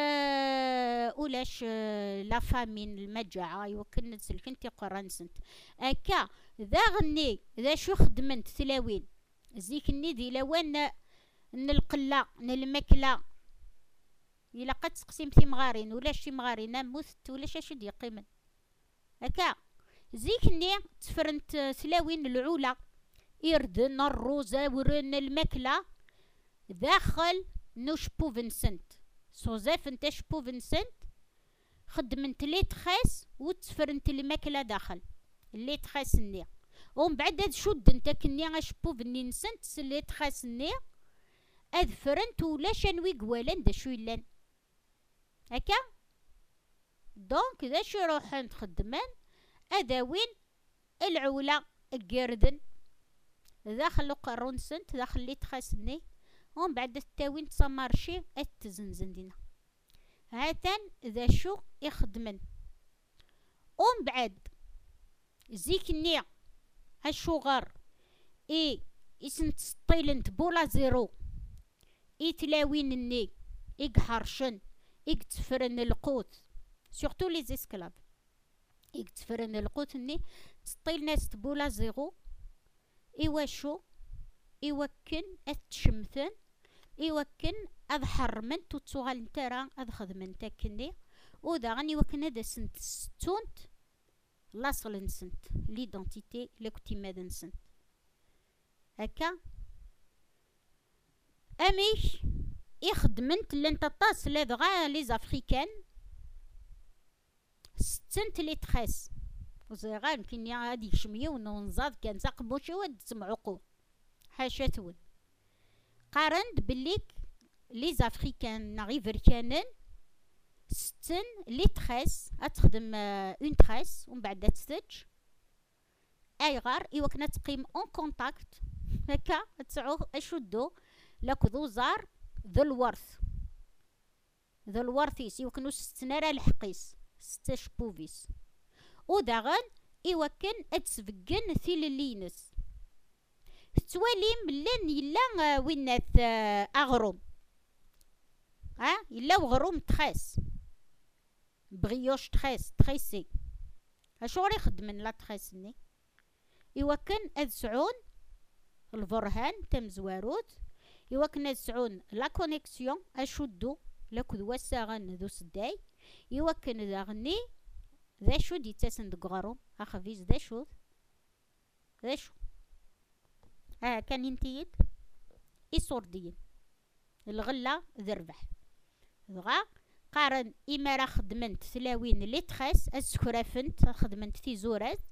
آه اولاش آه لا فامين المجاعة يوكن نسلكنتي قران سنت اكا ذا غني ذا شو خدمنت ثلاوين زيك الندي لوان نلقلا نلمكلا الا قد تقسيم في مغارين ولا شي مغارين موثت ولا شي دي قيمن اكا زيك ني تفرنت ثلاوين العوله إردن الروزة ورن المكلة داخل نشبو فنسنت سوزاف انت شبو فنسنت خدمنت لي تخاس وتفرنت المكلة داخل اللي تخاس النية ومن بعد شد انت كني غشبو فنسنت اللي تخاس النية اذفرنت ولا شنوي قوالن دا شو يلان هكا دونك دا شو روح نخدمان اداوين العولة القردن داخل قرون سنت داخل لي تخاسني ومن بعد التاوين تصمرشي اتزنزن دينا هاتان ذا شو يخدمن ومن بعد زيك النية هالشوغر اي اسم تسطيلنت بولا زيرو اي تلاوين الني اي حرشن اي تفرن القوت سورتو لي زيسكلاف اي تفرن القوت الني تسطيل ناس بولا زيرو إيوا شو إيوكن أتشمثن إيوكن أظهر من توتوغال نتارا أذخذ من تاكني ودا غني وكن هذا سنت ستونت لاصل نسنت ليدونتيتي لكتي ماذا نسنت هكا أميش يخدمنت لن تطاس لدغا لي زافريكان ستنت لي تخاس وزيغا يمكن يا هاديك شمية وننزاد كان زاقبوشي ود تسمعوقو حاشا تون قارند بليك لي زافريكان ناغي فريكانن ستن لي تخاس اتخدم اون تخاس ومن بعد تستج اي غار ايوكنا تقيم اون كونتاكت هكا تسعو اشدو لكذو زار ذو الورث ذو الورثيس يوكنو ستنارا الحقيس ستاش بوفيس وداغن إيوكن أتسفقن ثيل اللينس توالي ملان يلا وينات أغروم ها يلا وغروم تخاس بغيوش تخاس تخيسي اشو غير يخدمن لا تخاسني إيوكن أدسعون الفرهان تم زواروت إيوكن أدسعون لا كونيكسيون أشدو لكذ وساغن ذو سداي إيوكن داغني ذا شو دي تاسن دقارو اخفيز ذا شو ذا شو اه كان ينتيد يصوردين الغلة ذربح ذغا قارن إما راه خدمنت ثلاوين اللي تخاس السكرافنت خدمنت في زورات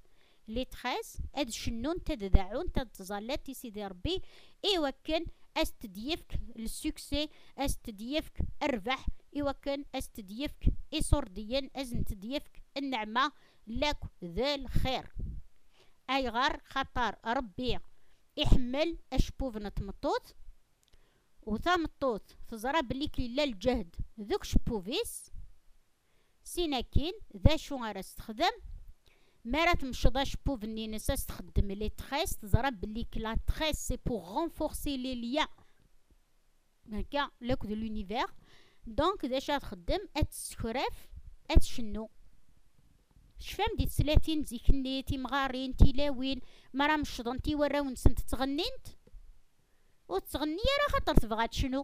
لي تخاس اد شنون تدعون تتزالات سيدي ربي ايوا كان استديفك السكسي استديفك اربح ايوا كان استديفك اصرديا ازن تديفك النعمه لك ذا الخير اي غار خطر ربي يحمل اشبوف نتمطوط وثامطوط تزرى بلي كيلا الجهد ذوك شبوفيس سيناكين ذا شو غير استخدم ما تمشضا شبوف ني نسا تخدم لي تخيس تزرى بلي كلا تخيس سي بور رونفورسي لي ليا هكا لوك دو لونيفير دونك داش تخدم اتسكرف اتشنو شفام دي تسلاتين زيكني تيمغارين تيلاوين ما راه مشضن تي وراون سنت تغنينت وتغني راه خاطر تبغى شنو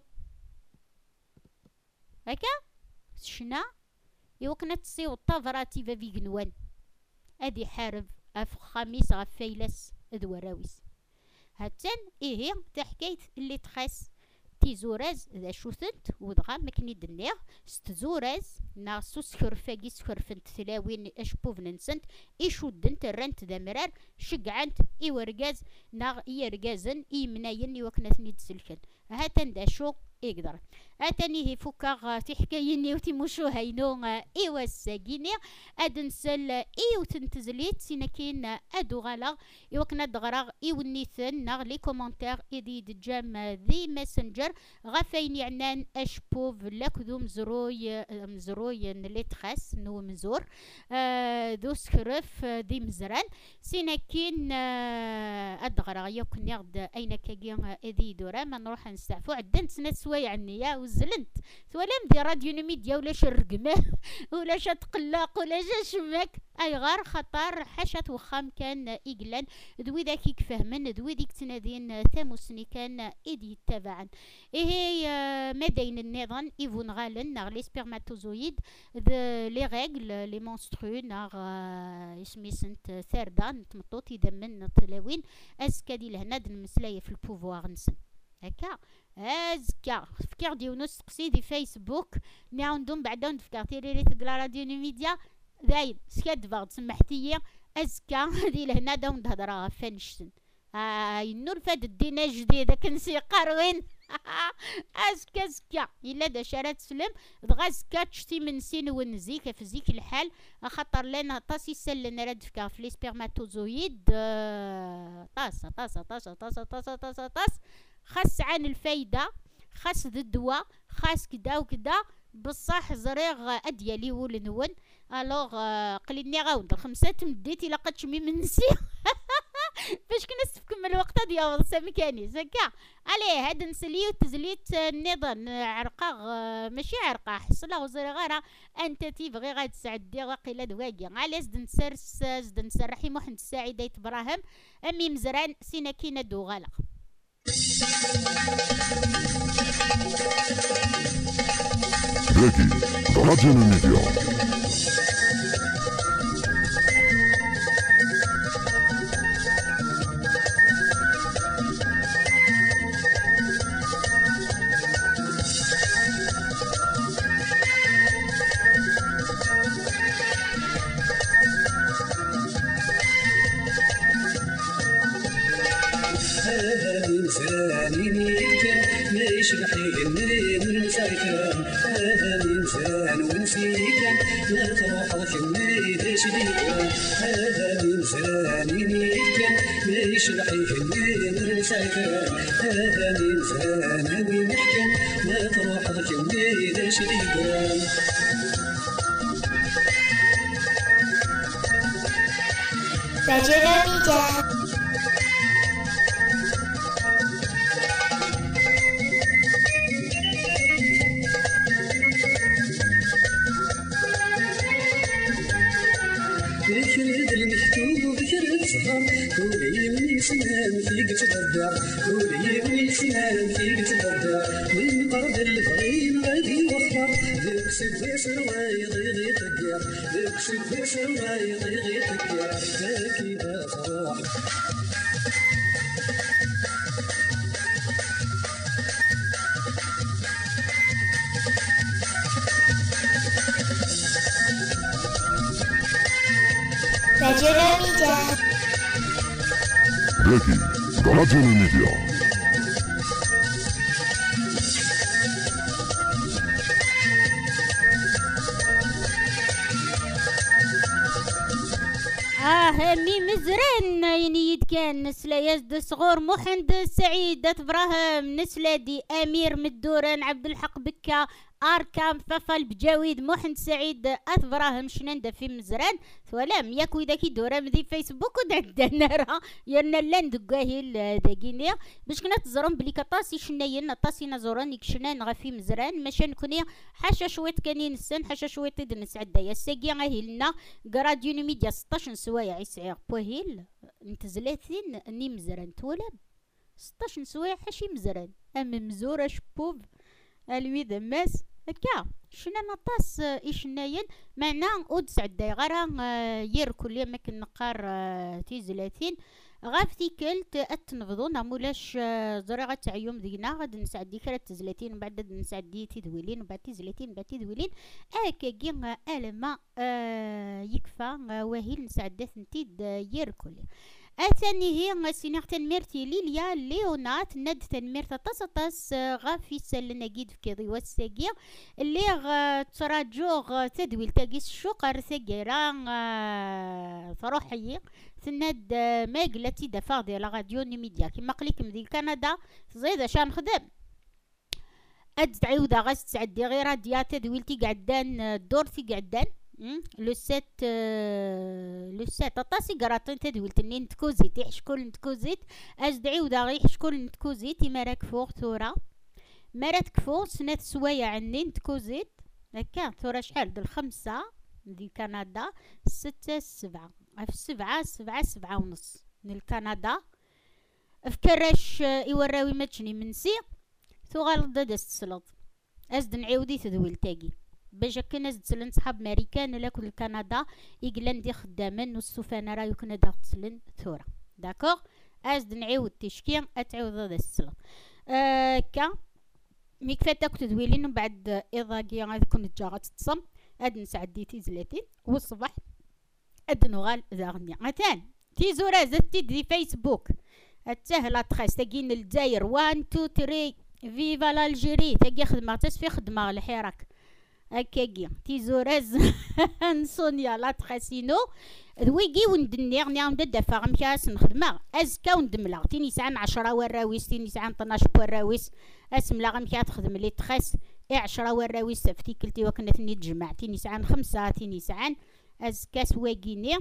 هكا شنا يوكنا تسيو الطافراتي فافي قنوان ادي حارب اف خميس غف فايلس ادوراويس هاتان ايه تحكايت اللي تخاس تيزوراز ذا شوثنت ودغا مكني دنيا ستزوراز نا سوسكر فاقي سكر فنت تلاوين اشبوف ننسنت ايشودنت رنت ذا مرار شقعنت اي ورقاز نا اي رقازن اي مناين يوكنتني تسلكن هاتان دا شو يقدر اتاني هي فكاغ تحكايني وتيموشو هينو ايوا الساقيني ادنسل ايو تنتزليت سيناكين ادو غالا يوكنا دغراغ ايو النيثن ناغ لي كومونتير ايدي دجام ذي ماسنجر غفاين يعنان اشبوف لك ذو مزروي مزروي اللي تخاس نو مزور آه ذو سكرف ذي مزران سيناكين آه ادغراغ يوكن يغد اين كاقيا ايدي دورا ما نروح نستعفو عدن سنة سواي عني يا وزلنت سوالم دي راديو نميديا ولا شرقمه ولا شتقلاق ولا شمك اي غار خطر حشت وخام كان ايقلان ذوي ذاك يكفهمن ذوي ديك تنادين ثاموسني كان ايدي تبعا ايه ما دين النظام ايفون غالن ناغ لي سبرماتوزويد لي ريغل لي مونسترو ناغ اسمي سنت ثاردان تمطوط يدمن تلاوين اسكا دي لهنا د المسلايه في البوفوار نسن هكا ازكا فكر ديونو سقسي دي فيسبوك مي عندهم بعدا فكر تيري تقرا راديو ميديا داين سكاد فاغد سمحتي ازكا دي لهنا داون تهضر فنشتن هاي نور فاد الدينا جديده كنسي قروين ازكا زكا الا دا شارات سلم دغا زكا تشتي من سين ونزيك في زيك الحال خاطر لنا طاسي سلنا راد فكا في لي سبرماتوزويد طاسه طاسه طاسه طاسه طاسه طاسه طاس خاص عن الفايده خاص ذا الدواء خاص كدا وكدا بصح زريغ اديالي ولنون الوغ قليني غاود الخمسه تمديتي لقيت مي من نسي فاش كنا نستفكم الوقت ديال سامكاني زكا عليه هاد نسليو تزليت النظام عرقا ماشي عرقا حصله وزري غير انت تيبغي غتسعدي واقيلا دواكي على زد نسرس زد نسرحي محمد السعيد ابراهيم امي مزران سينا كينا دو غلق باكي راديو ميديا يشبحي من سايكان هذا الإنسان ونسيكان لا تروح كمي داش ديكان هذا الإنسان ينيكان ما يشبحي من سايكان هذا الإنسان وينحكان لا تروح كمي داش ديكان راديو ميديا ولي سنان فيك تبدع ولي سنان فيك تبدع من قرب الفرين غادي وفر يكسب في سرواي غيغي تقير يكسب في سرواي غيغي تقير هكذا صراح راديو ميديا باقي راديو ميديا. اه مي مزران يعني يد كان نسلا يزد صغور محمد سعيد ابراهيم نسلا دي امير مدوران عبد الحق بكا اركام ففل بجاويد محمد سعيد ابراهيم شنندا في مزران ولام ياكو اذا كي دورا مدي فيسبوك ودعدنا راه يرنا لاند قاهل داكينيا باش كنا تزرون بلي كطاسي شنايا طاسي نزوراني كشنان غا في مزران ماشي نكوني حاشا شويت كانين السن حاشا شويت دنس عدايا ساقي غاهلنا راديو ميديا ستطاش سوايع يسعير بوهيل نتزلاتين اني مزران تولام ستطاش سوايع حاشي مزران ام مزوره شبوب الوي دماس هكا شنا نطاس إشناين معنا أود سعداي غرا ير كل يوم ماكن نقار تيزلاتين غافتي كلت أتنفضونا مولاش زرعة تعيوم دينا غاد نسعدي كرا تزلاتين وبعد نسعدي تدويلين وبعد تزلاتين بعد تدويلين هكا كي ألما يكفى وهيل نسعدات نتيد ير كل أثاني هي سينيغ تنميرتي ليليا ليونات ند تنميرتا تصطاس غافي سلنا جيد في كيضي والساقية اللي غ تراجوغ تدويل تاقيس الشقر ثقيرا فروحي تند ماقلتي دفاع ديال راديو ميديا كيما قليكم ديال كندا زيد شان خدم أد تعيودا غاس تعدي غير راديا تدويلتي قعدان دورتي قعدان لو سات لو سات طاسي قراطين تدويلتني نتكوزيت يحشكول نتكوزيت ازدعي ودا غي يحشكول نتكوزيت مراك فوق ثورة مرات كفو سنات سوايع عني نتكوزيت هكا ثورة شحال ديال خمسة دي كندا ستة سبعة في سبعة سبعة سبعة ونص من كندا في كراش يوراوي ماتشني منسي ثو غالط داس تسلط ازد نعاودي تدويل تاقي باش كنا زتسلن صحاب ماريكان ولا كل كندا يقلن دي خداما والسفانه راه كنا تسلن ثوره داكوغ ازد نعاود تشكي اتعاود هذا السلام آه كا مي كفاتك تدويلين بعد اضاقيه غادي كون تجا تصم اد نسعدي تيزلاتين والصباح اد نغال ذاغنيا مثلا تيزورا زدتي دي فيسبوك التهلا تخاس تاكين الجزائر واحد اثنين ثلاثة فيفا لالجيري تاكي خدمه تسفي خدمه الحراك هكاكي تيزوراز سونيا لا تخاسينو ويجي وندني غني عم دافا غمكاس نخدمها ازكا وندملا تيني ساعه عشرة وراويس تيني ساعه اثنا عشر وراويس اسملا غمكا تخدم لي تخاس عشرة وراويس فتيكلتي وكنا تني تجمع تيني ساعه خمسة تيني ساعه ازكا سواقيني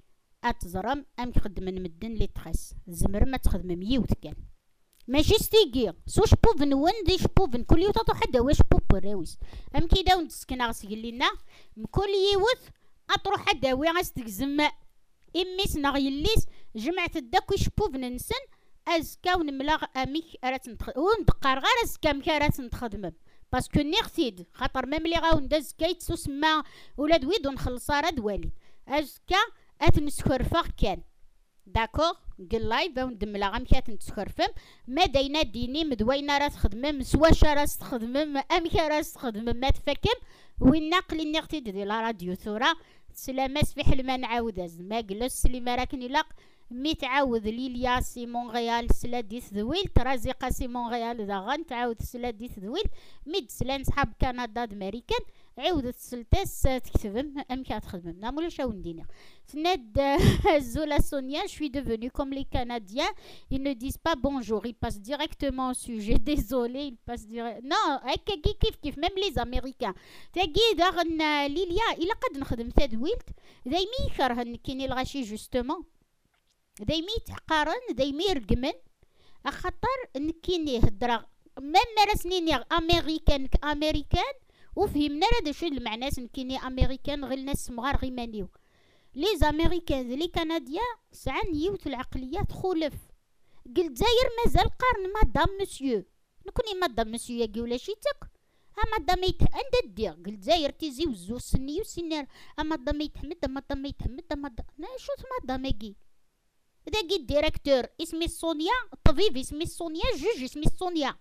اتزرم ام خدم نمدن لي تخاس زمر ما تخدم ميوت كان ماشي ستيكي سو شبوفن وندي شبوفن كل يوم تطو حدا واش بوب راويس ام كي داون تسكن غسيل لينا كل يوث اطرو حدا وي غاستكزم اميس نغيليس جمعت الداك شبوفن نسن ازكا ونملا اميك رات نتخ وندقار غير ازكا مكا رات نتخدم باسكو نيغتيد خاطر ميم لي غاو نداز كايتسو سما ولاد ويد ونخلص راد والي ازكا اتمسكر كان داكوغ قل لايف وندملا غمكات نتسكرفم ما داينا ديني مدوينا راس خدمم سواشا راس تخدمم امكا راس تخدمم ما تفكم وين ناقلي نغتي ديال لا راديو ثورة سلاماس في حلمة نعاود ما قلوس سليما راكني لاق مي تعاود ليليا سي مونغيال سلادي ذويل ترازيقا سي مونغيال داغن تعاود سلادي ذويل ميد سلان صحاب كندا دماريكان عاودت سلتاس تكتبم امكا تخدمم نامولا شاو ندينا تناد زولا سونيا je suis devenue comme les Canadiens ils ne disent pas bonjour ils passent directement au sujet désolé ils passent direct non هكا كيف كيف ميم لي زاميريكان تاكي داغن ليليا الا قد نخدم تدويلت دايما يكرهن كيني الغاشي جوستومون دايما يتحقرن دايما يرقمن اخاطر نكيني هضره ميم راسنيني امريكان كامريكان وفهمنا هذا شو المعنى نكيني امريكان غير ناس صغار غي مانيو لي زاميريكان لي كنديا سعان يوت العقليات خلف قلت زاير مازال قرن مادام مسيو نكوني مادام مسيو ياكي ولا شيتك ها مادام يتعند الدير قلت زاير تيزي وزو سنيو سنير ها مادام يتحمد مادام يتحمد مادام شوت مادام ياكي داكي الديريكتور اسمي سونيا الطبيب اسمي سونيا جوج اسمي سونيا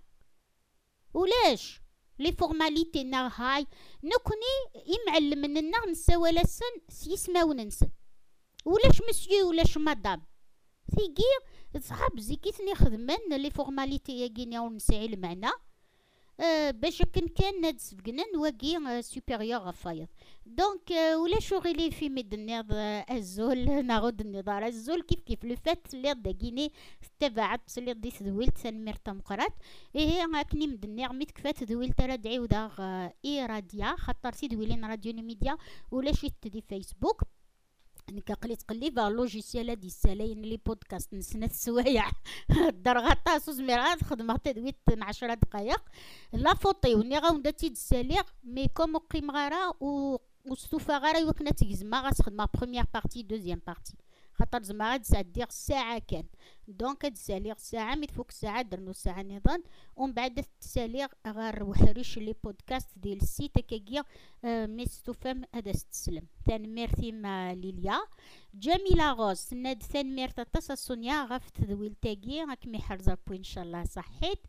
ولاش لي فورماليتي نا هاي نكوني يمعلم لنا نساولا سن سيسماو ننسن ولاش مسيو ولاش مدام تيجي صحاب زيكيتني خدمان لي فورماليتي ياكينيا ونسعي المعنى أه باش كان كان ناد سبقنا نواقي أه سوبيريور غفايض دونك أه ولا شغلي في ميد النيض أه الزول ناخد النظارة الزول كيف كيف لو فات اللي داكيني تبعت اللي دي تدويل تنمير تمقرات ايه هاكني مد النيغ ميت كفات دويل ترى دعيو داغ أه اي راديا خاطر سي دويلين راديو ميديا ولا شي تدي فيسبوك نكا قليت قليب لوجيسيال دي السلاين لي بودكاست نسنا السوايع درغطا سوز ميرات خدمه تدويت عشرة دقائق لا فوطي وني غاوندا تيد الساليغ مي كوم قيم غارا و وستوفا غارا يوكنا تيزما غاسخدما بروميير بارتي دوزيام بارتي خاطر زعما غاد سادير ساعه كان دونك هاد الساليغ ساعه مي تفوك الساعه درنو ساعه نظام ومن بعد الساليغ غير وحريش لي بودكاست ديال السيت كاكيا أه ميستوفام هذا استسلم تان ميرتي مع ليليا جميله غوز ناد ثان ميرتا تصا سونيا غاف تدويل تاكي راك محرزه بو ان شاء الله صحيت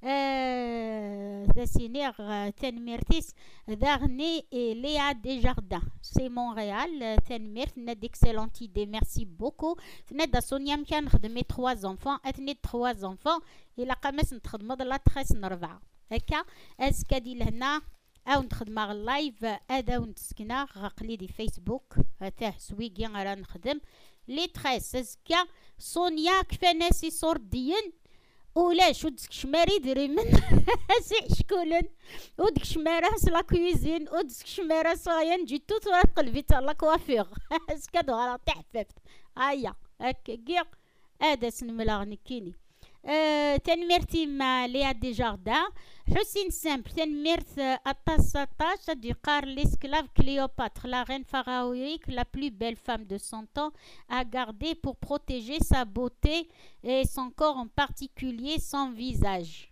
أه ذا سينيغ ثان ميرتيس ذا غني ليا دي جاردان سي مونريال ثان ميرت ناد اكسلونت ايدي ميرسي بوكو ناد سونيا مكان خدمي ثلاثة زونفون اتني ثلاثة زونفون الى قامس نتخدم لا تخيس نربعه هكا ازكا دي لهنا او نخدم اللايف هذا ونتسكنا غقلي دي فيسبوك هتاه سويكي راه نخدم لي تخيس ازكا سونيا كفاناسي صورديين ولاش ودك شماري دري من سي شكولن ودك شمارة لا كويزين ودك شمارة صاين جيتو ترى قلبي تاع لا كوافير ازكا دوغا تحففت هيا هكا كيق هذا سنملا نكيني أه تنمرتي مع ليا دي جاردان حسين سامبل تنمرت أطاس أطاس دي قار l'esclave Cléopâtre la reine pharaonique la plus belle femme de son temps a gardé pour protéger sa beauté et son corps en particulier son visage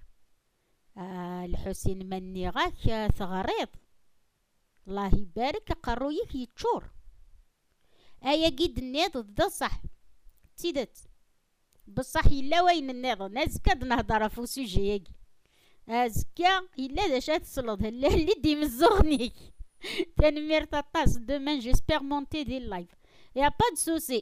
أه الحسين مني غاك ثغريض الله يبارك قرويك يتشور ايا قيد النيض ضد صح تيدت بصح الا وين النيض نازكا نهضر في سوجي ازكا الا داش تصلد اللي دي مزغني تنمير طاس دومان جيسبر مونتي دي اللايف يا با دو سوسي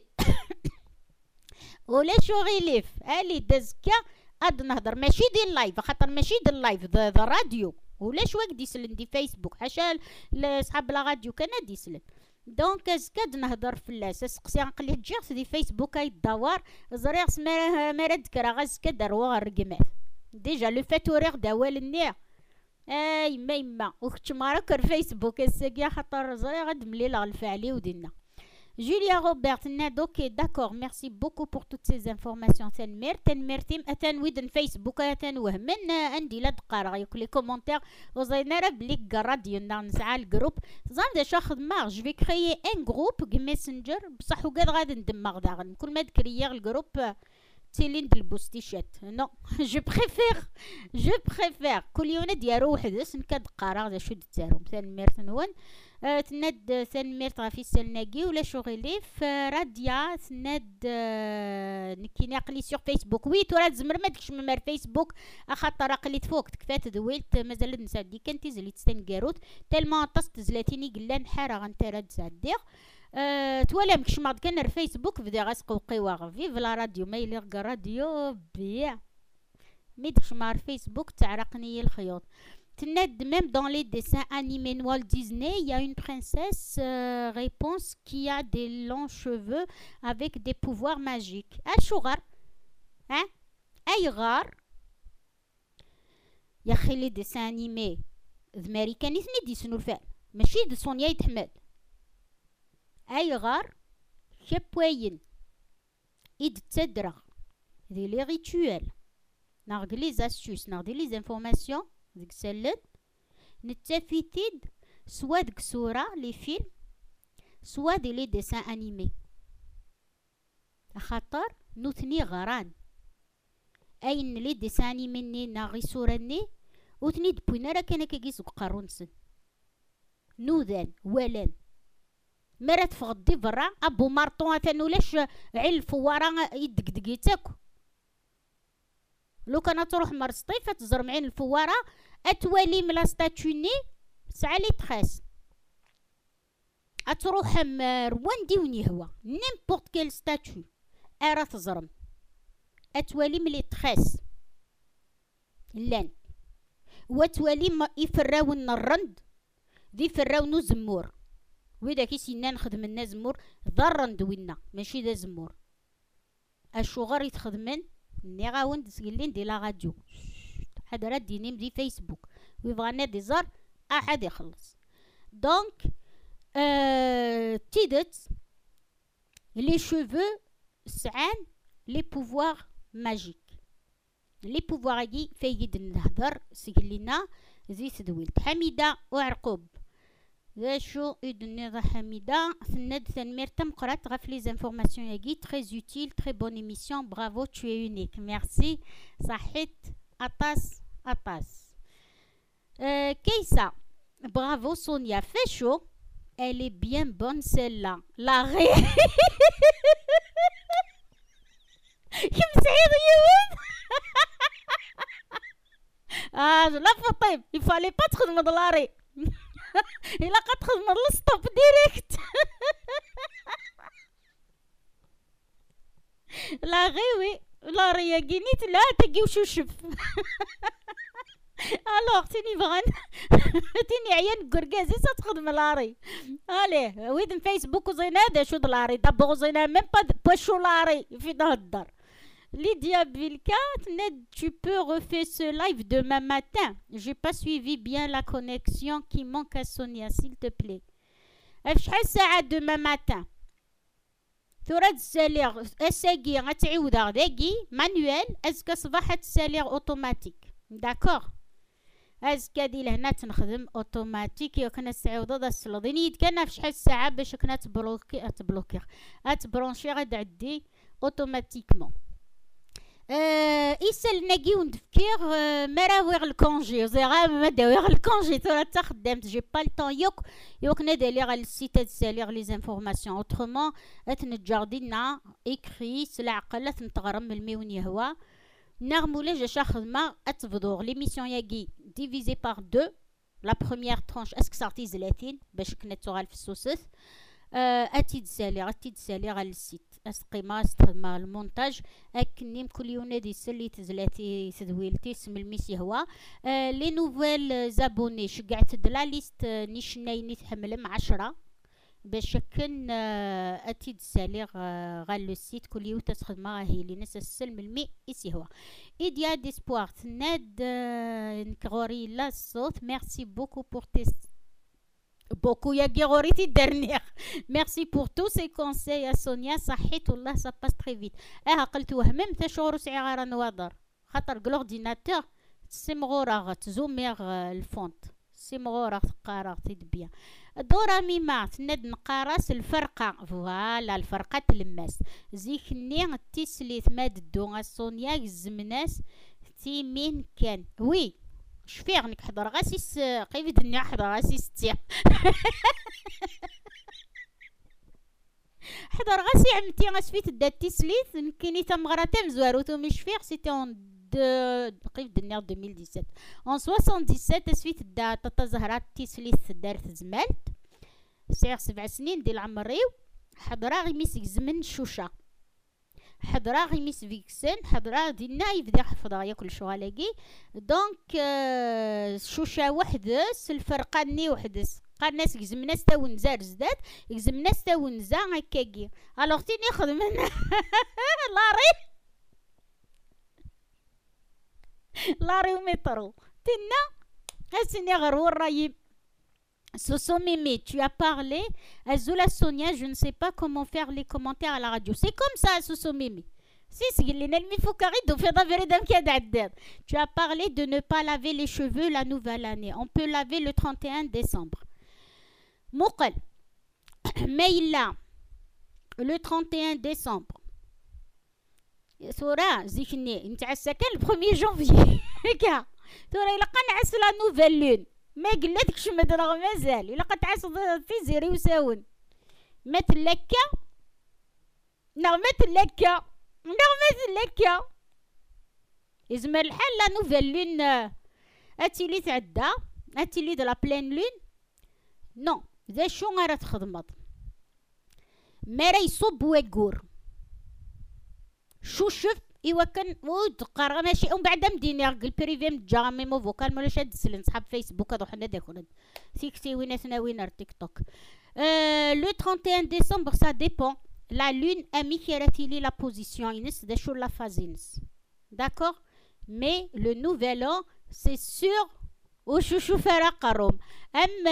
ولا شغيليف الي دازكا اد نهضر ماشي دي اللايف خاطر ماشي دي اللايف ذا راديو ولا شواك ديسلن دي فيسبوك حاشا لصحاب لا راديو كان ديسلن دونك اسكاد نهضر في اللاس سقسي نقلي تجيغ دي فيسبوك اي الدوار زريغ سما مراد كرا غاسكا دروا الرقمات ديجا لو فات وريغ دوال النيع اي ما يما وكنت مراك الفيسبوك الساقيا خاطر زريغ غاد مليل الفعلي ودينا جوليا روبرت نادوك داكور ميرسي بوكو بور توت سي انفورماسيون تنمير تنمير تيم اتان ويدن فيسبوك اتان وهمن عندي لا دقارا ياك لي كومونتير وزينا راه بليك راديو نسعى الجروب زعما داش خدمه جو في كريي ان جروب ميسنجر بصح وكاد غادي ندمغ داغن كل ما تكريير الجروب تيلين بالبوستيشات نو جو بريفير جو بريفير كل يوم ديالو وحدس نكاد قرا دا شو دتارهم تنمير تنون أه تند تنمير طافي سلناكي ولا شغلي في راديا تند أه نكيني عقلي سيغ فيسبوك وي تورا زمر ما دكش ممار فيسبوك اخاطر عقلي تفوق تكفات دويلت مازال نسادي كنتي زليت ستين كاروت تالما طست زلاتيني قلان حاره غنترا تسادير أه تولا مكش ما كان الفيسبوك بدا غاسق وقيوا فيف لا راديو ما يلي راديو بيع ميدكش مع الفيسبوك تعرقني الخيوط تند même dans les dessins animés de Walt Disney il y a une princesse euh, réponse qui a des longs cheveux avec des pouvoirs magiques اشغر ها اي غار يا اخي لي ديسان انيمي الامريكاني ثني ديسنو الفعل ماشي د سونيا يتحمد اي غار شبوين ايد تدرغ دي لي ريتوال ناغ لي زاستوس ناغ دي لي زانفورماسيون ديك سلن نتافيتيد سوا ديك صورة لي فيلم سوا دي لي ديسان انيمي خاطر نوثني غران اين لي ديسان انيمي ني ناغي صورة ني وثني دبوينا راه كان كيقيس قارونسن نوذان ولان مرات فغدي برا ابو مارطون ثانولاش عيل فواره يدقدقيتك لو كان تروح مرسطيفه تزرمعين الفواره اتوالي ملا ستاتوني سعالي تخاس اتروح رواندي وني هو نيمبورت كيل ستاتو ارا تزرم اتوالي ملي تخاس لان وتوالي ما يفراون الرند ذي فراونو زمور وإذا كي سينا نخدم لنا زمور ذا الرند وينا ماشي ذا زمور الشغر يتخدمن ني غاون تسقلين دي لا راديو حضرات ديني دي فيسبوك ويبغانا دي زار احد يخلص دونك euh, تيدت لي شوفو سعان لي بوفوار ماجيك لي بوفوار هاكي فايد نهضر سقلينا زي تدويلت حميدة وعرقوب ذا شو يدني ذا حميدة ثند ثنمير تم قرات غاف لي زانفورماسيون هاكي تري اوتيل تري بون ايميسيون برافو تو اي يونيك ميرسي صحيت اطاس اطاس euh, كيسا برافو سونيا فاشو elle est bien bonne celle-là la ré كيف سعيد يوم اه لا فطيب يفالي با تخدم دولاري الا قد تخدم الستوب ديريكت لا غيوي لا ريا كينيت لا تجي وشوشف الوغ تيني بغان تيني عيان كركازي تخدم لاري اليه ويدن فيسبوك وزينا هذا شو دولاري دابا زينا ميم با بوشو لاري في نهضر Lydia Vilka, tu peux refaire ce live demain matin. J'ai pas suivi bien la connexion qui manque à Sonia, s'il te plaît. شحال ساعة demain matin. ثورة السالير اساقي غتعاودها داكي مانويل اسكا صباح السالير اوتوماتيك داكوغ اسكا دي لهنا تنخدم اوتوماتيك يا كنا تعاود هذا السلطين يد كان في شحال الساعة باش كنا تبلوكي تبلوكي اتبرونشي غتعدي اوتوماتيكمون أه يسال ناقي وندفكير أه ما راه ويغ الكونجي زيغا ما داويغ الكونجي ترى تا خدامت جي با الطون يوك يوك نادالي غا السيت تسالي لي زانفورماسيون اوترومون اتنجاردينا اكري سلعقله تنتغرم الميون يهوا نغمولا جا خدمه اتفضوغ ليميسيون ياكي ديفيزي بار دو لا بروميير ترونش اسك صارتي ثلاثين باش كنا تغال في السوسس أه اتي تسالي غاتي تسالي غا السيت اسقيمه استخدم المونتاج اكنيم كل يونادي سلي تزلاتي تدويلتي اسم الميس يهوا آه لي نوفيل زابوني شقعت دلا ليست نيشنايني تحملم عشرة باش كن آه اتي تسالي غا لو سيت كل يوم تستخدم هي لي ناس السلم المي اسي هو ايديا ديسبوار تناد آه نكغوري لا الصوت ميرسي بوكو بور تيست beaucoup يا غوريتي dernière merci pour tous ces conseils يا سونيا صحيت والله ça passe très vite اه قلت وهممت شعور سعي غير نواضر خاطر كلورديناتور سيمغورا تزومير الفونت سيمغورا تقارا تدبيا دورا ميما تند نقاراس الفرقه فوالا الفرقه تلماس زيكني تيسليت ماد الدو سونيا الزمناس تي مين كان وي شفيغ نك حضر غاسيس قيفد اني حضر غاسيس تيا حضر غاسي عمتي غاسفيت دات تسليت كيني تمغرا تم زوارو تو مش فيغ سيتي اون دو قيفد اني ألفين وسبعة عشر اون سبعة وستين اسفيت دا تاتا زهرات تسليت دارت زمالت سيغ سبع سنين ديال عمريو حضرا غي ميسك زمن شوشة حضرا غيميس فيكسن حضرا دينا يبدا حفظها ياكل شغالاكي دونك آه شوشه وحدس الفرقه ني وحدس قال ناس يزمناس تا ونزا رزدات يزمناس تا ونزا هكاكي الوغ تيني خدم لاري لاري ومترو تينا هاسيني غرور رايم Soso Mémé, tu as parlé. Azula Sonia, je ne sais pas comment faire les commentaires à la radio. C'est comme ça, Soso Mémé. Si, c'est l'ennemi Foukari, donc fait d'un vrai dame qui a d'adder. Tu as parlé de ne pas laver les cheveux la nouvelle année. On peut laver le trente et un décembre. Moukal. Mais il a le trente et un décembre. Sora, Zikni, Intiasaka le premier janvier. Regarde. Sora, il a qu'à la nouvelle lune. ما قلتكش مدرغ مازال الا قد تعصد في زيري وساون مات لكا نغمات لكا نغمات لكا يزمر الحال لا نوفيل لون اتي لي تعدى اتي لي دو لا بلين لون نو ذا شو غير تخدمض ما راه يصب ويقور شو شف ايوا كان ودقر ماشي ومن بعد مديني البريفي متجا ميمو فوكال مولاش هاد السلن صحاب فيسبوك هادو حنا داخل سيكسي وين ثناوين تيك توك. Euh, le trente et un décembre, ça dépend. La lune a mis la position inis de sur la phase inis. D'accord? Mais le nouvel an, c'est sûr. Au chouchou fera karom. Am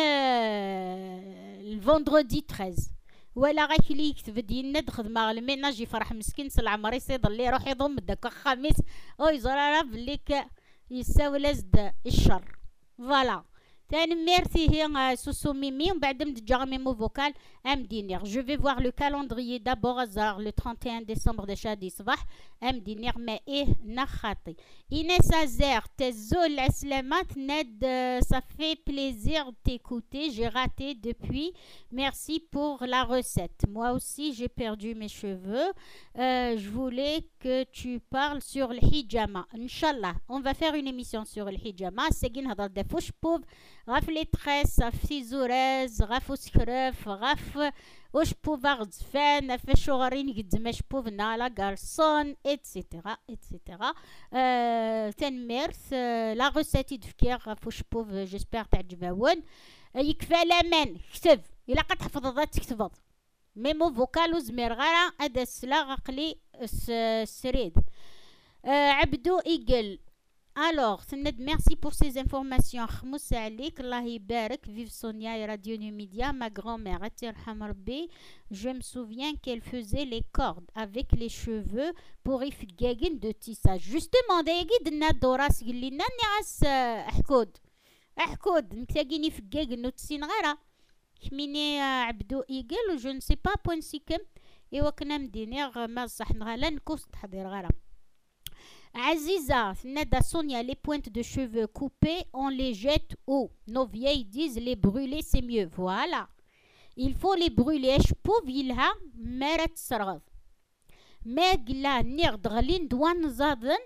le vendredi treize. ولا غاك اللي يكتب ديالنا الخدمه الميناج يفرح مسكين سل عمري يصيد اللي يروح يضم داك الخميس او يزرى بليك يساوي لازد الشر. فوالا تاني ميرسي هي سوسو ميمي ومن بعد متجا ميمو فوكال ام دينير. جو في فوار لو كالندريي دابور ازار لو trente et un ديسمبر د شادي صباح ام دينير ما ايه نخاطي ايناس ازير تزول عسلامات ناد. ça fait plaisir t'écouter, j'ai raté depuis, merci pour la recette. Moi aussi j'ai perdu mes cheveux. Euh, je voulais que tu parles sur le hijama. Inch'Allah on va faire une émission sur le hijama. ساقين هضر دافوش بوف غاف لي تريس غاف سيزوريز غاف وسكرف غاف واش بوف غزفان غاف شغرين قدماش بوف نالا غارسون اتسيتيرا اتسيتيرا. أه تنميرث أه لا غوسيتي دفكير غاف واش بوف جيسبيغ تعجباون. أه يكفى لامان كتب الا قد حفظ تكتبض ميمو فوكال وزمير غارة هذا السلا غاقلي السريد. أه عبدو إيقل. Alors, merci pour ces informations. Khmous alik, Allah yibarak, vive Sonia et Radio Numidia, ma grand-mère, je me souviens qu'elle faisait les cordes avec les cheveux pour y faire de tissage. Justement, d'ailleurs, n'a doras gilina nias ahkoud. Ahkoud, n'ktagini fgeg nutsin gara. Kmini abdou igel, je ne sais pas point sikem. Et wakna mdinir ma sahna lan kost hadir gara. Aziza, Nada Sonia, les pointes de cheveux coupées, on les jette où? Nos vieilles disent les brûler c'est mieux. Voilà. Il faut les brûler. Je peux vilha meret sarad. Megla nirdralin douan zaden.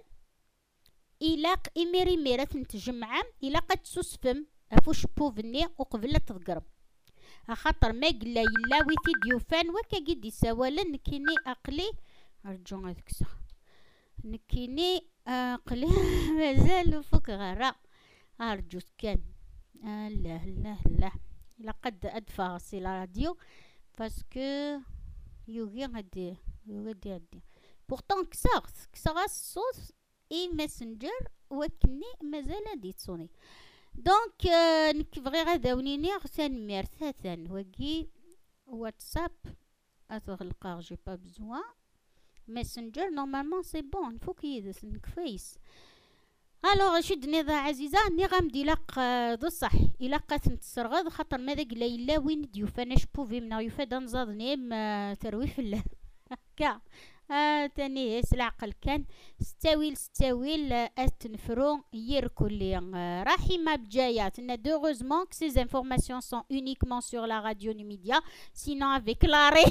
إلاق إميري ميرات نتجمع إلا قد تسفم أفوش بوفني وقبل تذكرم خاطر ما قلا يلا ويتي ديوفان وكا قد يساوالا نكيني أقلي أرجو هذيك الساعة نكيني أقلي مازال فوق غراء أرجو كان آه لا لا لا إلا قد أدفع سي لا راديو باسكو يوغي غادي يوغي غادي بورتون كسار كسار الصوت اي ماسنجر وكني مازال غادي تصوني دونك نكفغي غادا ونيني غسان ميرثاثان وكي واتساب اتغلقا جي با بزوان ماسنجر نورمالمون سي بون فوك يدس نكفيس الوغ شد نضا عزيزه ني غامدي لاق ذو صح الا قات نتسرغض خاطر ماذا قلا الا وين ديوفا ناش بوفي من يفاد نزادني تروي في الله هكا آه تاني العقل كان ستاويل ستاويل أتنفرو يركولي آه رحمة بجايات نا دوغوزمون que ces informations sont uniquement sur la radio Numidia sinon avec l'arrêt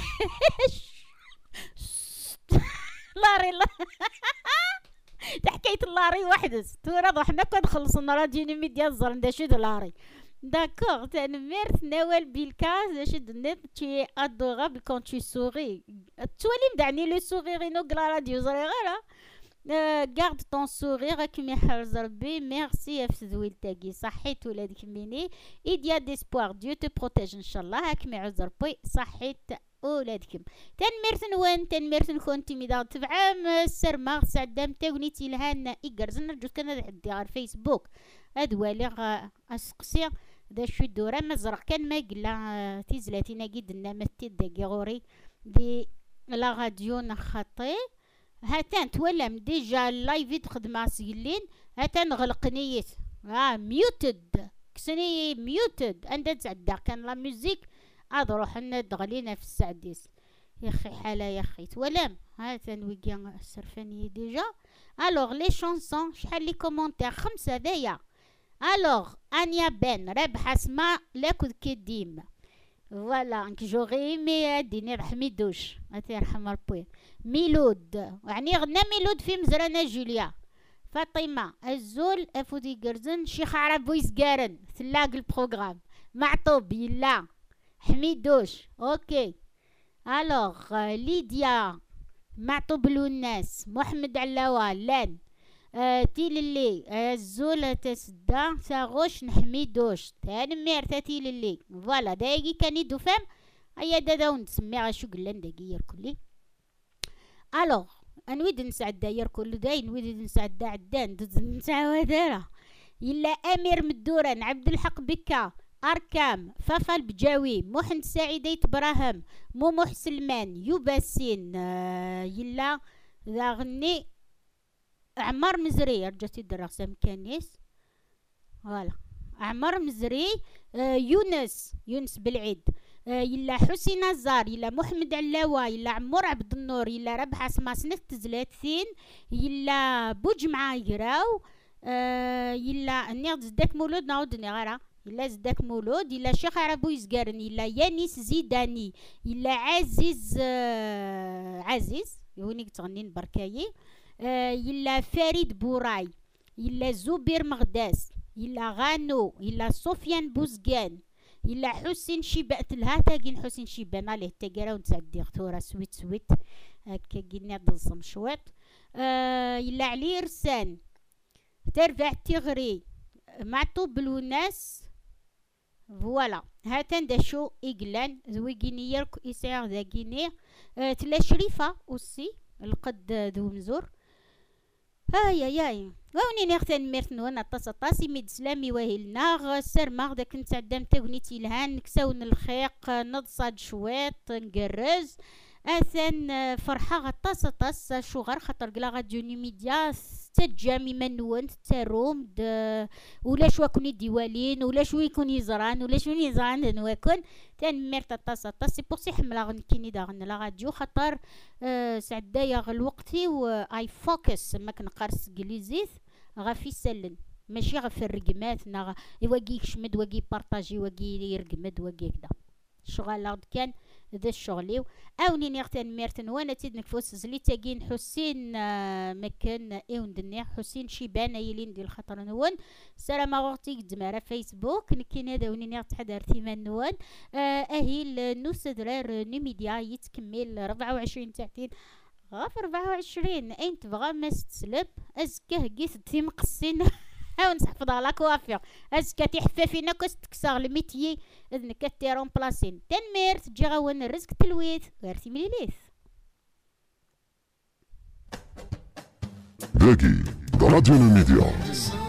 لاري حكاية اللاري وحدس تورا حنا كنخلصنا راديو نيميديا الزر نداشد لاري D'accord, t'as une mère, Noël Bilka, je te dis, tu es adorable quand tu souris. Tu as l'imdani le sourire et nos glas radio, euh, garde ton sourire, merci, Afzouil Tagi, Sahit ou l'Adkimini. Il y a d'espoir, Dieu te protège, Inch'Allah, Akmi Azarpoy, Sahit ou l'Adkim. Ten mersen wen, ten mersen kontimida, تبعام السرماغ سعدام تاونيتي لهان إيجرزنا جوز كان هذا على فيسبوك. أدوالي أسقسي دا شو الدورة مزرق كان ما قلا تيزلاتي ناقيد النامتي داقي غوري دي لا غاديو نخطي هاتان تولم ديجا اللايفي تخدم سيلين هاتان غلقنيت اه ميوتد كسني ميوتد عندها تعدى كان لا ميوزيك اضروح ندغلينا في السعديس يا اخي حاله يا اخي تولم هاتان ويكيان السرفانية ديجا الوغ لي شونسون شحال لي كومونتير خمسة دايا الوغ انيا بن رابحه سما لاكل كديم فوالا انك جوغي مي ديني رحميدوش هاتي يرحم ربي ميلود يعني غنى ميلود في مزرانه جوليا فاطمه الزول افودي قرزن شيخ عرب ويسكارن تلاق البروغرام معطوب يلا حميدوش اوكي الوغ ليديا معطوبلو الناس محمد علاوة لان آه تيل اللي آه الزولة تسدا ساغوش نحميدوش تنمير تاتيل اللي فوالا دايقي كان يدو فهم هيا دادا نسميها شو قلان دايقي كلي الوغ نويد نسعد داير كل داي نويد نسعد دا عدان نسعى دارا إلا أمير مدوران عبد الحق بكا أركام فافا البجاوي محن سعيدة براهم مومو سلمان يوباسين آه يلا ذا غني عمار مزري رجعتي الدراسة مكانيس فوالا عمار مزري آه يونس يونس بالعيد آه يلا حسين الزار يلا محمد علاوة يلا عمور عبد النور يلا ربح اسما سنة تزلاتين يلا بوجمعة يقراو آه يلا نيغ زداك مولود نعود نغرا يلا زداك مولود يلا شيخ عربو يزقارن يلا يانيس زيداني يلا عزيز آه عزيز يونيك تغنين بركايي آه يلا فريد بوراي يلا زبير مغداس يلا غانو يلا سفيان بوزقان يلا حسين شيبات لها تاقين حسين شيبان عليه تاقرا ونتعدي غتورا سويت سويت هكا قلنا ضلصم شويط آه يلا علي رسان ترفع تغري معطوب الوناس فوالا هاتان دا شو إقلان ذوي جينير إسعار ذا جينير آه تلا شريفة أوسي القد ذو مزور هاي هاي ووني نختن ميرتنون الطاس طاسي ميد سلامي وهيلنا سر ما داك كنت عدام تاغنيتي لهان نكساون الخيق نضصاد شويط نقرز اثن فرحة غطاس طاس شغر خاطر قلا غاديوني ميديا تجامي منون تروم د ولا شوا كوني ديوالين ولا شو يكون يزران ولا شو يزران نواكن تان ميرت طاس طاس بور سي حملا غنكيني داغن لا غاديو خاطر أه سعدا يا الوقتي و اي فوكس ما كنقرس انجليزيت غافي سلن ماشي غف الرقمات نا يواقي يشمد واقي بارطاجي واقي يرقمد واقي كدا الشغل كان ذا الشغليو اوني نيغتان ميرتن وانا تيد نكفوس زلي تاقين حسين آه مكان ايون دنيا حسين شيبان يلين ديال الخطر نوان سلام وقتي دمارة فيسبوك نكين هذا وني نيغ تحضر ثيمان نوان آه اهي نوس درار نيميديا يتكمل ربعة وعشرين تاعتين غاف ربعة وعشرين اين تبغى ما تسلب ازكاه قيث تي مقصين هاو نحفظها لا كوافير اسكا تحفافينا كوس تكسر الميتيي اذن كتيرون بلاسين تنمير تجي غاون الرزق تلويت غيرتي مليليث باقي راديو الميديا.